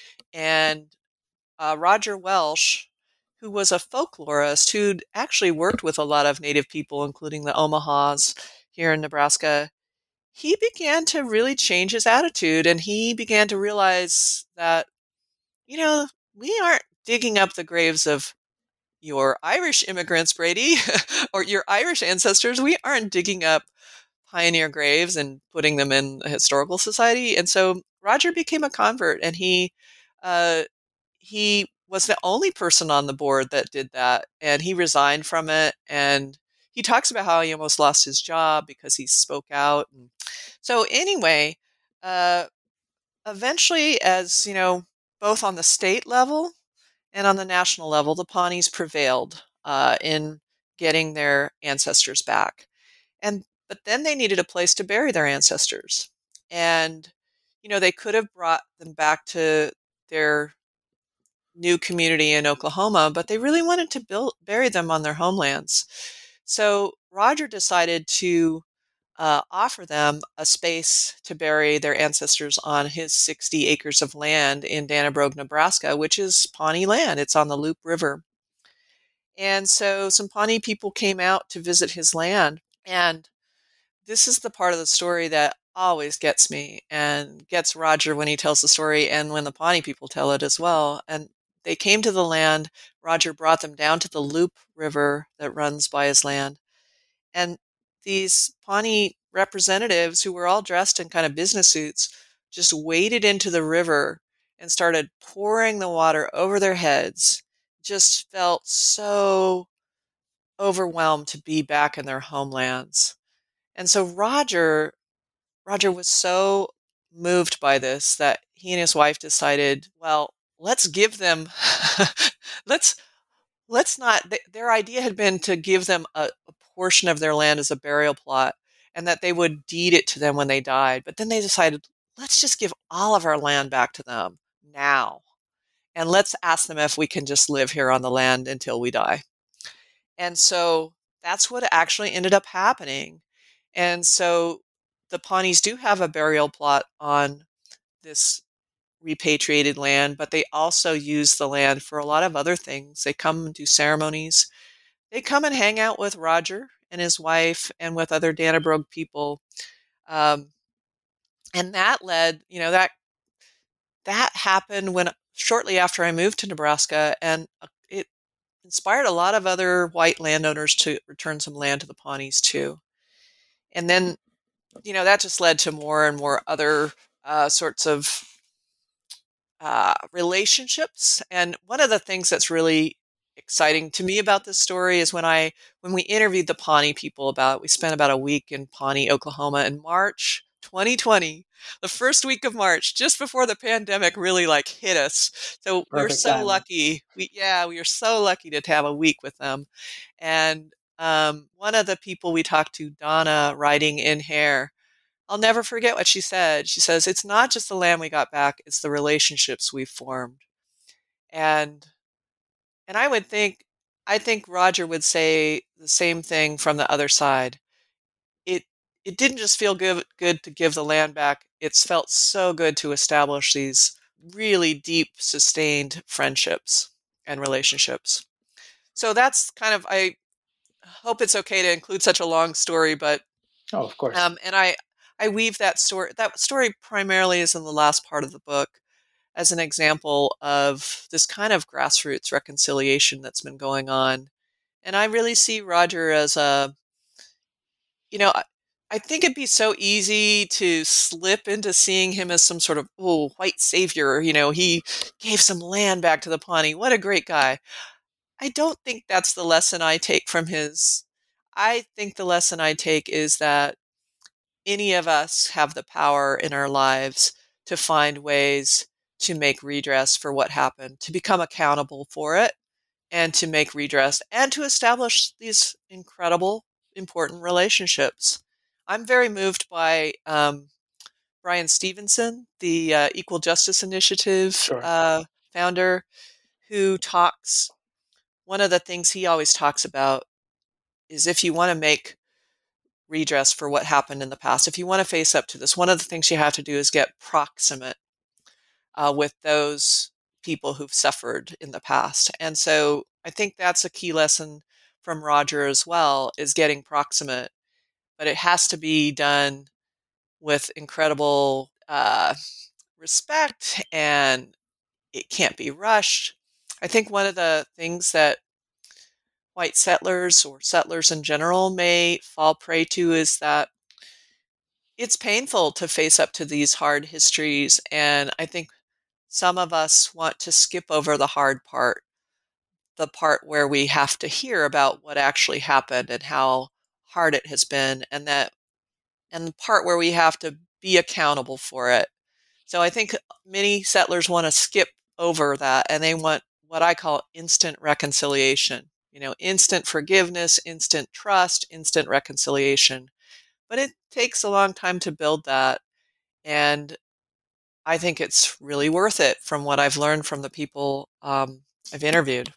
And uh, Roger Welsh, who was a folklorist who'd actually worked with a lot of Native people, including the Omahas here in Nebraska, he began to really change his attitude, and he began to realize that, you know, we aren't digging up the graves of your Irish immigrants, Brady, or your Irish ancestors. We aren't digging up pioneer graves and putting them in the Historical Society. And so Roger became a convert, and he uh, he was the only person on the board that did that, and he resigned from it. And he talks about how he almost lost his job because he spoke out. And so anyway, uh, eventually, as you know, both on the state level and on the national level, the Pawnees prevailed uh, in getting their ancestors back. And but then they needed a place to bury their ancestors. And you know, they could have brought them back to their new community in Oklahoma, but they really wanted to build bury them on their homelands. So Roger decided to uh, offer them a space to bury their ancestors on his sixty acres of land in Dannebrog, Nebraska, which is Pawnee land. It's on the Loup River. And so some Pawnee people came out to visit his land. And this is the part of the story that always gets me and gets Roger when he tells the story and when the Pawnee people tell it as well. And they came to the land. Roger brought them down to the Loup River that runs by his land. And these Pawnee representatives, who were all dressed in kind of business suits, just waded into the river and started pouring the water over their heads. Just felt so overwhelmed to be back in their homelands. And so Roger Roger was so moved by this that he and his wife decided, well, let's give them let's let's not th- their idea had been to give them a, a portion of their land as a burial plot, and that they would deed it to them when they died. But then they decided, let's just give all of our land back to them now, and let's ask them if we can just live here on the land until we die. And so that's what actually ended up happening. And so the Pawnees do have a burial plot on this repatriated land, but they also use the land for a lot of other things. They come and do ceremonies. They come and hang out with Roger and his wife and with other Dannebrog people. Um, and that led, you know, that that happened when shortly after I moved to Nebraska, and it inspired a lot of other white landowners to return some land to the Pawnees too. And then, you know, that just led to more and more other uh, sorts of uh, relationships. And one of the things that's really exciting to me about this story is when I when we interviewed the Pawnee people about it, we spent about a week in Pawnee, Oklahoma in March twenty twenty, the first week of March, just before the pandemic really like hit us. So we were Perfect so timing. lucky. We yeah, we were so lucky to have a week with them. And um, one of the people we talked to, Donna, riding in Hare, I'll never forget what she said. She says, it's not just the land we got back, it's the relationships we've formed. And and I would think I think Roger would say the same thing from the other side. It it didn't just feel good good to give the land back. It's felt so good to establish these really deep, sustained friendships and relationships. So that's kind of I hope it's okay to include such a long story, but Oh, of course. Um, and I, I weave that story. That story primarily is in the last part of the book as an example of this kind of grassroots reconciliation that's been going on. And I really see Roger as a, you know, I, I think it'd be so easy to slip into seeing him as some sort of, oh, white savior. You know, he gave some land back to the Pawnee. What a great guy. I don't think that's the lesson I take from his. I think the lesson I take is that any of us have the power in our lives to find ways to make redress for what happened, to become accountable for it, and to make redress and to establish these incredible, important relationships. I'm very moved by um, Brian Stevenson, the uh, Equal Justice Initiative Sure. uh, founder, who talks, one of the things he always talks about is if you want to make redress for what happened in the past. If you want to face up to this, one of the things you have to do is get proximate uh, with those people who've suffered in the past. And so I think that's a key lesson from Roger as well, is getting proximate. But it has to be done with incredible uh, respect, and it can't be rushed. I think one of the things that white settlers or settlers in general may fall prey to is that it's painful to face up to these hard histories, and I think some of us want to skip over the hard part, the part where we have to hear about what actually happened and how hard it has been, and that and the part where we have to be accountable for it. So I think many settlers want to skip over that, and they want what I call instant reconciliation. You know, instant forgiveness, instant trust, instant reconciliation. But it takes a long time to build that. And I think it's really worth it from what I've learned from the people um, I've interviewed.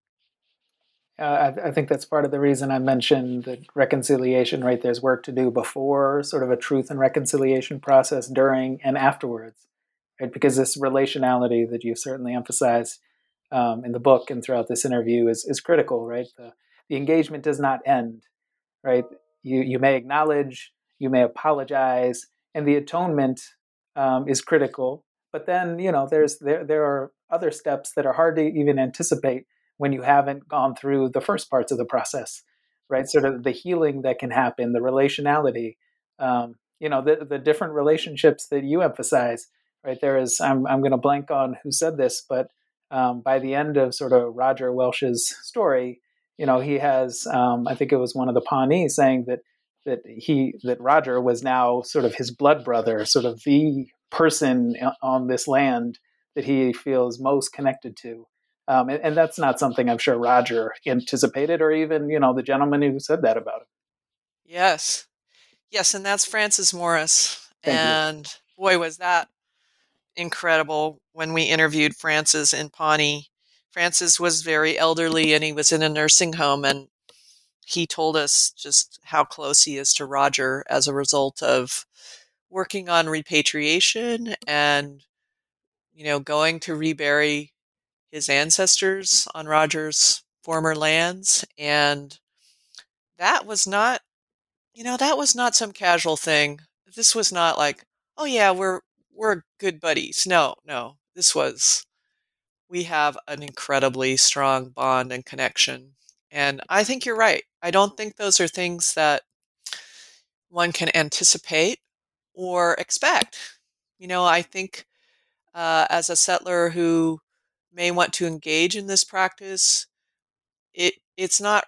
Uh, I, I think that's part of the reason I mentioned that reconciliation, right? There's work to do before sort of a truth and reconciliation process, during and afterwards, right? Because this relationality that you've certainly emphasized um, in the book and throughout this interview is, is critical, right? The, the engagement does not end, right? You, you may acknowledge, you may apologize, and the atonement um, is critical. But then, you know, there's there there are other steps that are hard to even anticipate when you haven't gone through the first parts of the process, right? Sort of the healing that can happen, the relationality, um, you know, the the different relationships that you emphasize, right? There is, I'm I'm going to blank on who said this, but um, by the end of sort of Roger Welsh's story, you know, he has, um, I think it was one of the Pawnees saying that that he that Roger was now sort of his blood brother, sort of the person on this land that he feels most connected to. Um, and, and that's not something I'm sure Roger anticipated, or even, you know, the gentleman who said that about him. Yes. Yes, and that's Francis Morris. Thank you. And boy, was that incredible when we interviewed Francis in Pawnee. Francis was very elderly and he was in a nursing home, and he told us just how close he is to Roger as a result of working on repatriation and, you know, going to rebury his ancestors on Roger's former lands. And that was not, you know, that was not some casual thing. This was not like, oh yeah, we're we're good buddies. No, no. This was we have an incredibly strong bond and connection. And I think you're right. I don't think those are things that one can anticipate or expect. You know, I think uh, as a settler who may want to engage in this practice, it it's not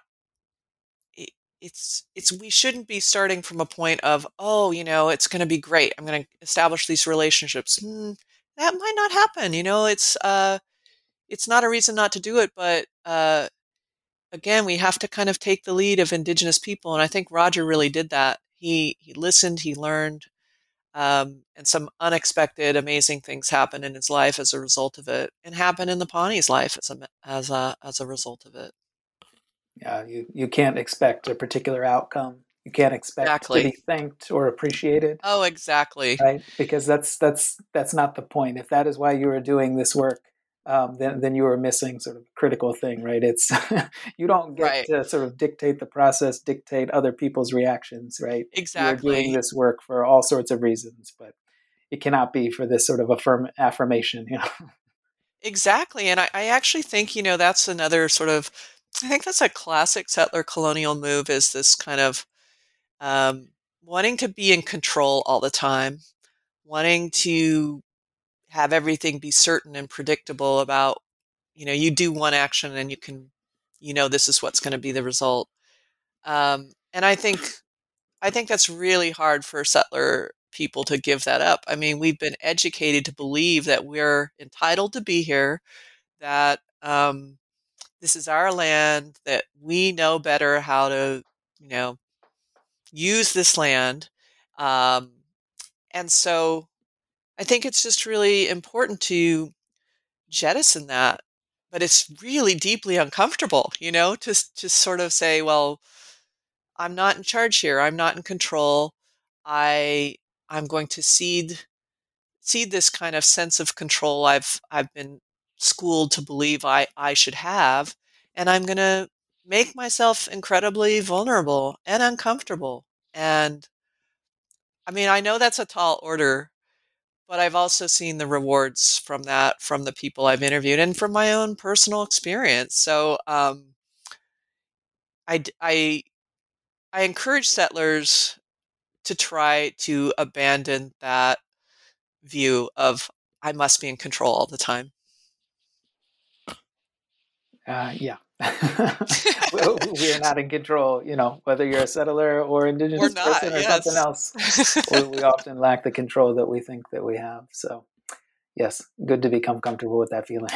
it, it's it's we shouldn't be starting from a point of, oh, you know, it's going to be great, I'm going to establish these relationships. Hmm, that might not happen. You know, it's uh it's not a reason not to do it, but uh again, we have to kind of take the lead of Indigenous people, and I think Roger really did that. He he listened, he learned, um, and some unexpected amazing things happened in his life as a result of it, and happened in the Pawnee's life as a as a as a result of it. Yeah, you, you can't expect a particular outcome. You can't expect to Exactly. be thanked or appreciated, Oh, exactly. right? Because that's that's that's not the point. If that is why you are doing this work, um, then then you are missing sort of a critical thing, right? It's you don't get Right. to sort of dictate the process, dictate other people's reactions, right? You are doing Exactly. this work for all sorts of reasons, but it cannot be for this sort of affirm affirmation, you know. Exactly. And I, I actually think, you know, that's another sort of, I think that's a classic settler colonial move, is this kind of um, wanting to be in control all the time, wanting to have everything be certain and predictable about, you know, you do one action and you can, you know, this is what's going to be the result. Um, and I think, I think that's really hard for settler people to give that up. I mean, we've been educated to believe that we're entitled to be here, that um, this is our land, that we know better how to, you know, use this land. Um, and so I think it's just really important to jettison that. But it's really deeply uncomfortable, you know, to, to sort of say, well, I'm not in charge here. I'm not in control. I I'm going to cede cede this kind of sense of control I've I've been schooled to believe I, I should have, and I'm going to make myself incredibly vulnerable and uncomfortable. And I mean, I know that's a tall order, but I've also seen the rewards from that, from the people I've interviewed and from my own personal experience. So um, I, I, I encourage settlers to try to abandon that view of I must be in control all the time. Uh, yeah. We are not in control, you know, whether you're a settler or Or indigenous person not, or something yes. else. we, we often lack the control that we think that we have. So, yes, good to become comfortable with that feeling.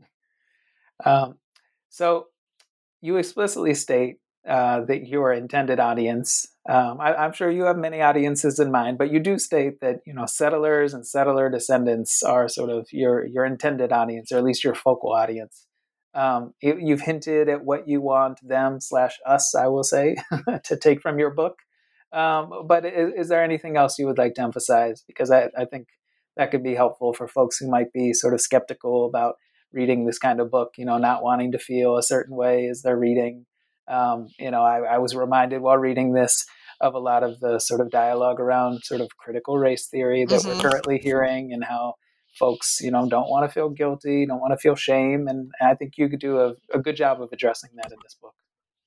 um, so, you explicitly state uh, that your intended audience. Um, I, I'm sure you have many audiences in mind, but you do state that you know settlers and settler descendants are sort of your your intended audience, or at least your focal audience. Um, you, you've hinted at what you want them slash us, I will say, to take from your book. Um, but is, is there anything else you would like to emphasize? Because I, I think that could be helpful for folks who might be sort of skeptical about reading this kind of book, you know, not wanting to feel a certain way as they're reading. Um, you know, I, I was reminded while reading this of a lot of the sort of dialogue around sort of critical race theory that we're Hmm. currently hearing, and how folks, you know, don't want to feel guilty, don't want to feel shame. And I think you could do a, a good job of addressing that in this book.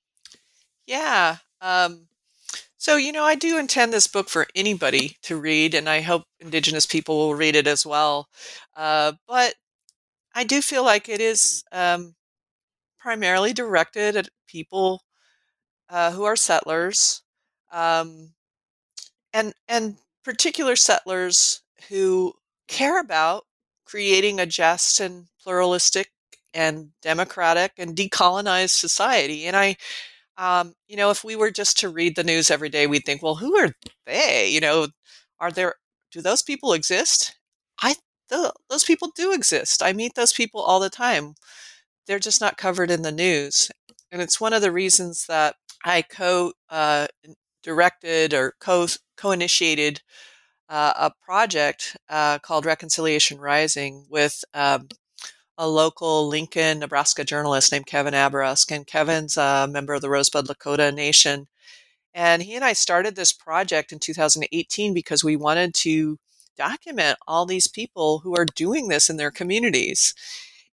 Yeah. Um, so, you know, I do intend this book for anybody to read, and I hope Indigenous people will read it as well. Uh, but I do feel like it is um, primarily directed at people uh, who are settlers, um, and and particular settlers who care about creating a just and pluralistic and democratic and decolonized society. And I, um, you know, if we were just to read the news every day, we'd think, well, who are they? You know, are there, do those people exist? I, th- those people do exist. I meet those people all the time. They're just not covered in the news. And it's one of the reasons that I co uh, directed or co co initiated uh, a project uh, called Reconciliation Rising with um, a local Lincoln, Nebraska journalist named Kevin Abarusk. And Kevin's a member of the Rosebud Lakota Nation. And he and I started this project in two thousand eighteen because we wanted to document all these people who are doing this in their communities.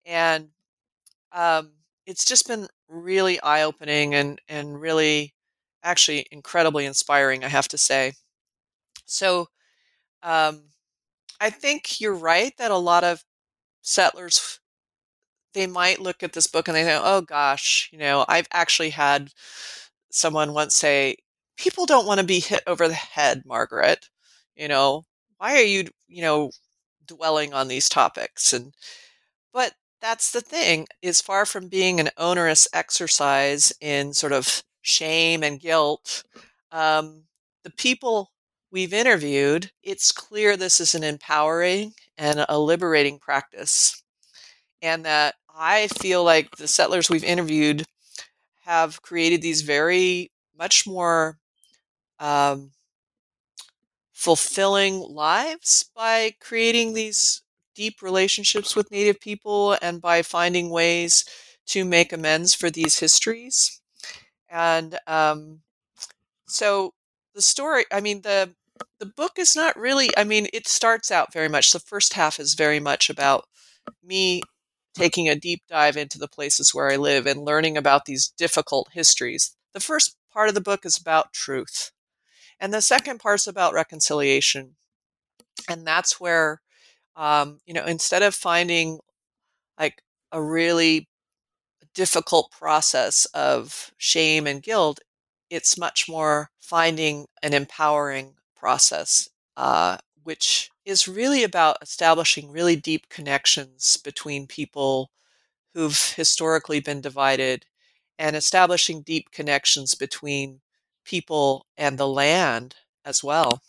And um, it's just been really eye-opening and, and really actually incredibly inspiring, I have to say. So um, I think you're right that a lot of settlers, they might look at this book and they think, oh gosh, you know, I've actually had someone once say, people don't want to be hit over the head, Margaret. You know, why are you, you know, dwelling on these topics? And, but that's the thing, is far from being an onerous exercise in sort of shame and guilt. Um, the people we've interviewed, it's clear this is an empowering and a liberating practice. And that I feel like the settlers we've interviewed have created these very much more um, fulfilling lives by creating these deep relationships with Native people and by finding ways to make amends for these histories. And um, so the story, I mean, the the book is not really, I mean, it starts out very much, the first half is very much about me taking a deep dive into the places where I live and learning about these difficult histories. The first part of the book is about truth, and the second part's about reconciliation. And that's where, um, you know, instead of finding like a really difficult process of shame and guilt, it's much more finding an empowering process, uh, which is really about establishing really deep connections between people who've historically been divided and establishing deep connections between people and the land as well.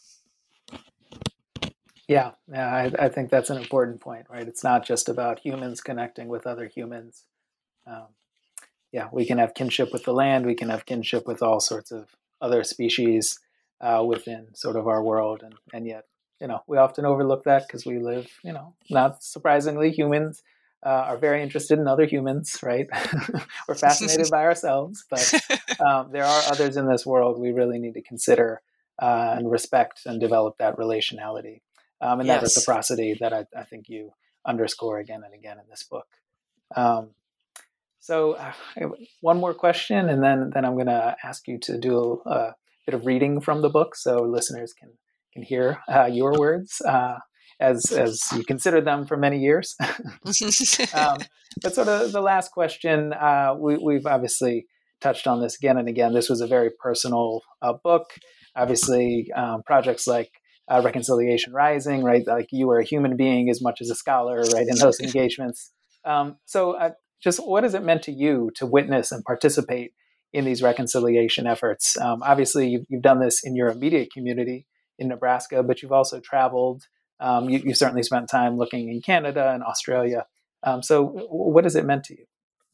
Yeah, yeah, I, I think that's an important point, right? It's not just about humans connecting with other humans. Um, yeah, we can have kinship with the land. We can have kinship with all sorts of other species uh, within sort of our world, and and yet, you know, we often overlook that because we live, you know, not surprisingly, humans uh, are very interested in other humans, right? We're fascinated by ourselves, but um, there are others in this world we really need to consider uh, and respect and develop that relationality um, and that Yes. reciprocity that I, I think you underscore again and again in this book. Um, so, uh, one more question, and then then I'm going to ask you to do a, a bit of reading from the book, so listeners can can hear uh, your words uh, as as you consider them for many years. um, but sort of the last question, uh, we, we've obviously touched on this again and again. This was a very personal uh, book. Obviously, um, projects like uh, Reconciliation Rising, right? Like you were a human being as much as a scholar, right? In those engagements. Um, so, uh, just what has it meant to you to witness and participate in these reconciliation efforts? Um, obviously, you've, you've done this in your immediate community in Nebraska, but you've also traveled. Um, you, you certainly spent time looking in Canada and Australia. Um, so, what has it meant to you?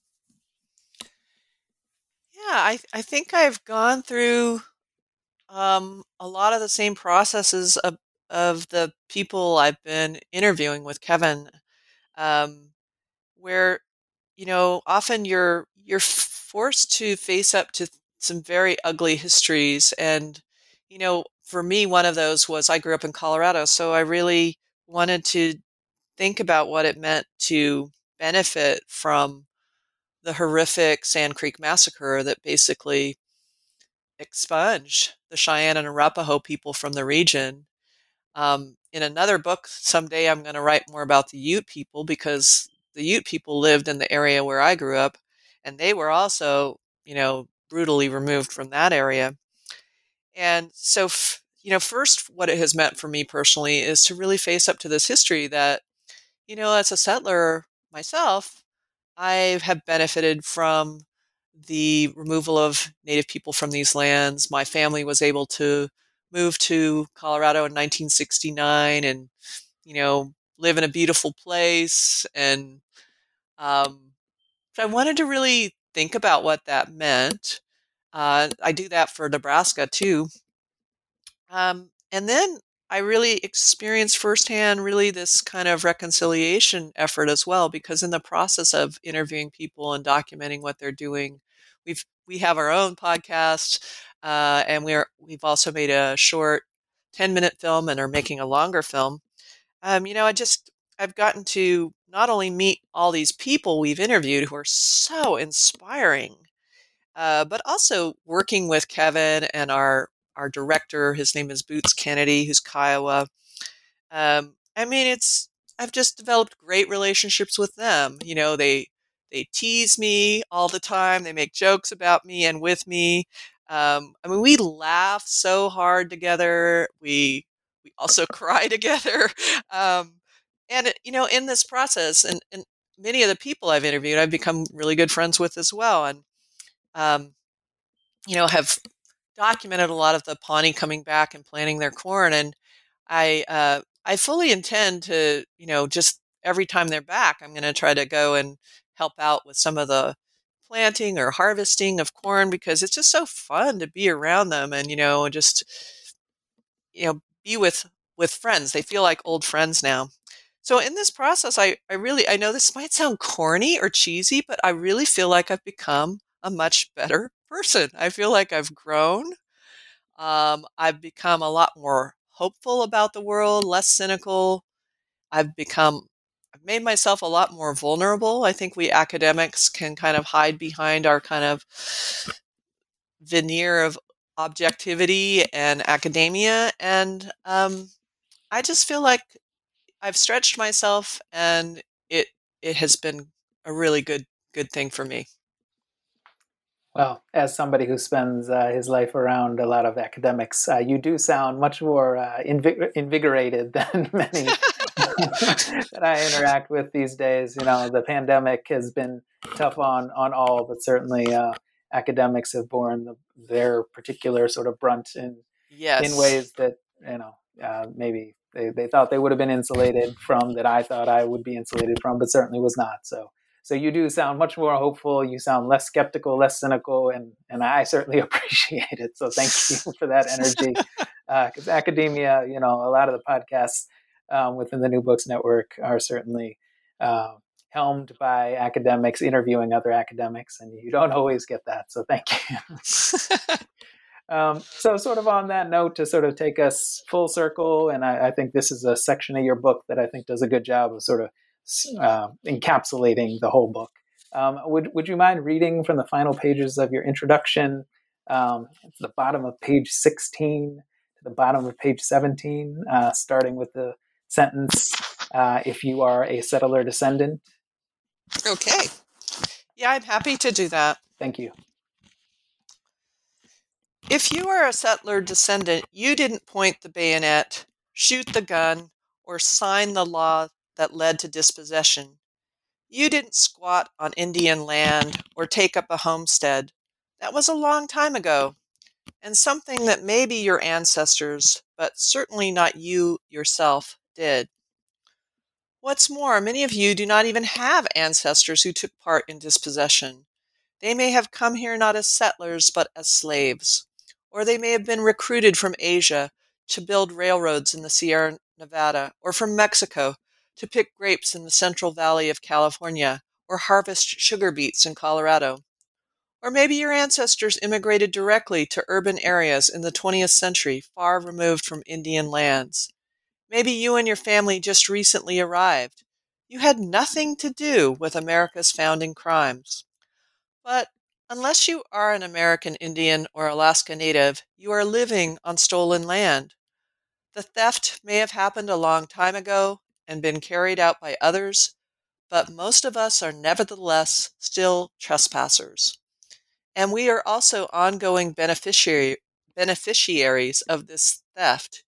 Yeah, I I think I've gone through um, a lot of the same processes of of the people I've been interviewing with Kevin, um, where you know often you're you're forced to face up to some very ugly histories, and you know for me one of those was I grew up in Colorado, so I really wanted to think about what it meant to benefit from the horrific Sand Creek massacre that basically expunged the Cheyenne and Arapaho people from the region. Um, in another book, someday I'm going to write more about the Ute people because the Ute people lived in the area where I grew up, and they were also, you know, brutally removed from that area. And so, f- you know, first, what it has meant for me personally is to really face up to this history that, you know, as a settler myself, I have benefited from the removal of Native people from these lands. My family was able to move to Colorado in nineteen sixty-nine and, you know, live in a beautiful place. And um, so I wanted to really think about what that meant. Uh, I do that for Nebraska too. Um, and then I really experienced firsthand really this kind of reconciliation effort as well, because in the process of interviewing people and documenting what they're doing, we've we have our own podcast, uh, and we're we've also made a short ten minute film and are making a longer film. Um, you know, I just I've gotten to not only meet all these people we've interviewed who are so inspiring, uh, but also working with Kevin and our our director. His name is Boots Kennedy, who's Kiowa. Um, I mean, it's I've just developed great relationships with them. You know, they they tease me all the time. They make jokes about me and with me. Um, I mean, we laugh so hard together. We we also cry together. Um, and you know, in this process, and, and many of the people I've interviewed, I've become really good friends with as well. And um, you know, have documented a lot of the Pawnee coming back and planting their corn. And I uh, I fully intend to, you know, just every time they're back, I'm going to try to go and help out with some of the planting or harvesting of corn because it's just so fun to be around them and, you know, just, you know, be with with friends. They feel like old friends now. So in this process, I, I really, I know this might sound corny or cheesy, but I really feel like I've become a much better person. I feel like I've grown. Um, I've become a lot more hopeful about the world, less cynical. I've become, I've made myself a lot more vulnerable. I think we academics can kind of hide behind our kind of veneer of objectivity and academia. And um, I just feel like I've stretched myself and it, it has been a really good, good thing for me. Well, as somebody who spends uh, his life around a lot of academics, uh, you do sound much more uh, invig- invigorated than many that I interact with these days. You know, the pandemic has been tough on on all, but certainly uh, academics have borne the, their particular sort of brunt in Yes. in ways that, you know, uh, maybe they, they thought they would have been insulated from, that I thought I would be insulated from, but certainly was not. So. So you do sound much more hopeful. You sound less skeptical, less cynical, and and I certainly appreciate it. So thank you for that energy. Because uh, academia, you know, a lot of the podcasts um, within the New Books Network are certainly uh, helmed by academics interviewing other academics, and you don't always get that. So thank you. um, so sort of on that note, to sort of take us full circle, and I, I think this is a section of your book that I think does a good job of sort of Uh, encapsulating the whole book. Um, would would you mind reading from the final pages of your introduction, um, to the bottom of page sixteen to the bottom of page seventeen, uh, starting with the sentence, uh, "If you are a settler descendant." Okay. Yeah, I'm happy to do that. Thank you. If you are a settler descendant, you didn't point the bayonet, shoot the gun, or sign the law that led to dispossession. You didn't squat on Indian land or take up a homestead. That was a long time ago, and something that maybe your ancestors, but certainly not you yourself, did. What's more, many of you do not even have ancestors who took part in dispossession. They may have come here not as settlers, but as slaves. Or they may have been recruited from Asia to build railroads in the Sierra Nevada, or from Mexico to pick grapes in the Central Valley of California, or harvest sugar beets in Colorado. Or maybe your ancestors immigrated directly to urban areas in the twentieth century, far removed from Indian lands. Maybe you and your family just recently arrived. You had nothing to do with America's founding crimes. But unless you are an American Indian or Alaska Native, you are living on stolen land. The theft may have happened a long time ago and been carried out by others, but most of us are nevertheless still trespassers. And we are also ongoing beneficiary, beneficiaries of this theft.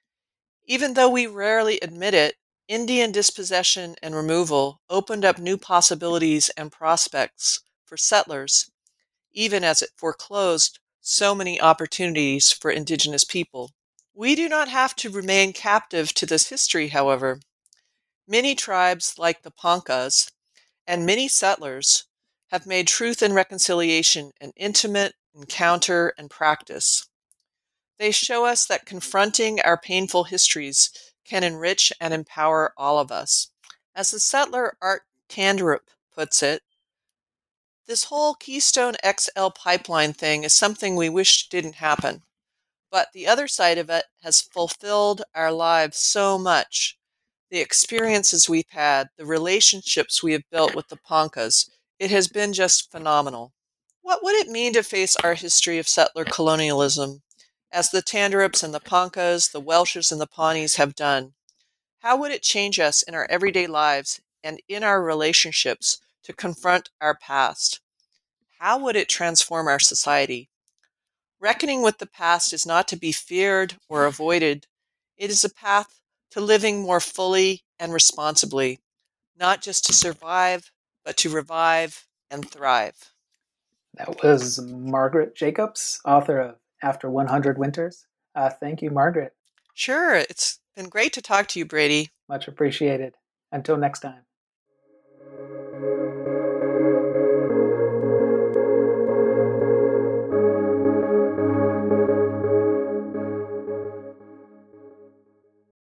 Even though we rarely admit it, Indian dispossession and removal opened up new possibilities and prospects for settlers, even as it foreclosed so many opportunities for Indigenous people. We do not have to remain captive to this history, however. Many tribes, like the Poncas, and many settlers have made truth and reconciliation an intimate encounter and practice. They show us that confronting our painful histories can enrich and empower all of us. As the settler Art Tanderup puts it, this whole Keystone X L pipeline thing is something we wish didn't happen. But the other side of it has fulfilled our lives so much. the experiences we've had, the relationships we have built with the Poncas. It has been just phenomenal. What would it mean to face our history of settler colonialism, as the Tandarrips and the Poncas, the Welshes and the Pawnees have done? How would it change us in our everyday lives and in our relationships to confront our past? How would it transform our society? Reckoning with the past is not to be feared or avoided. It is a path to living more fully and responsibly, not just to survive, but to revive and thrive. That was Margaret Jacobs, author of After one hundred Winters. Uh, thank you, Margaret. Sure, it's been great to talk to you, Brady. Much appreciated. Until next time.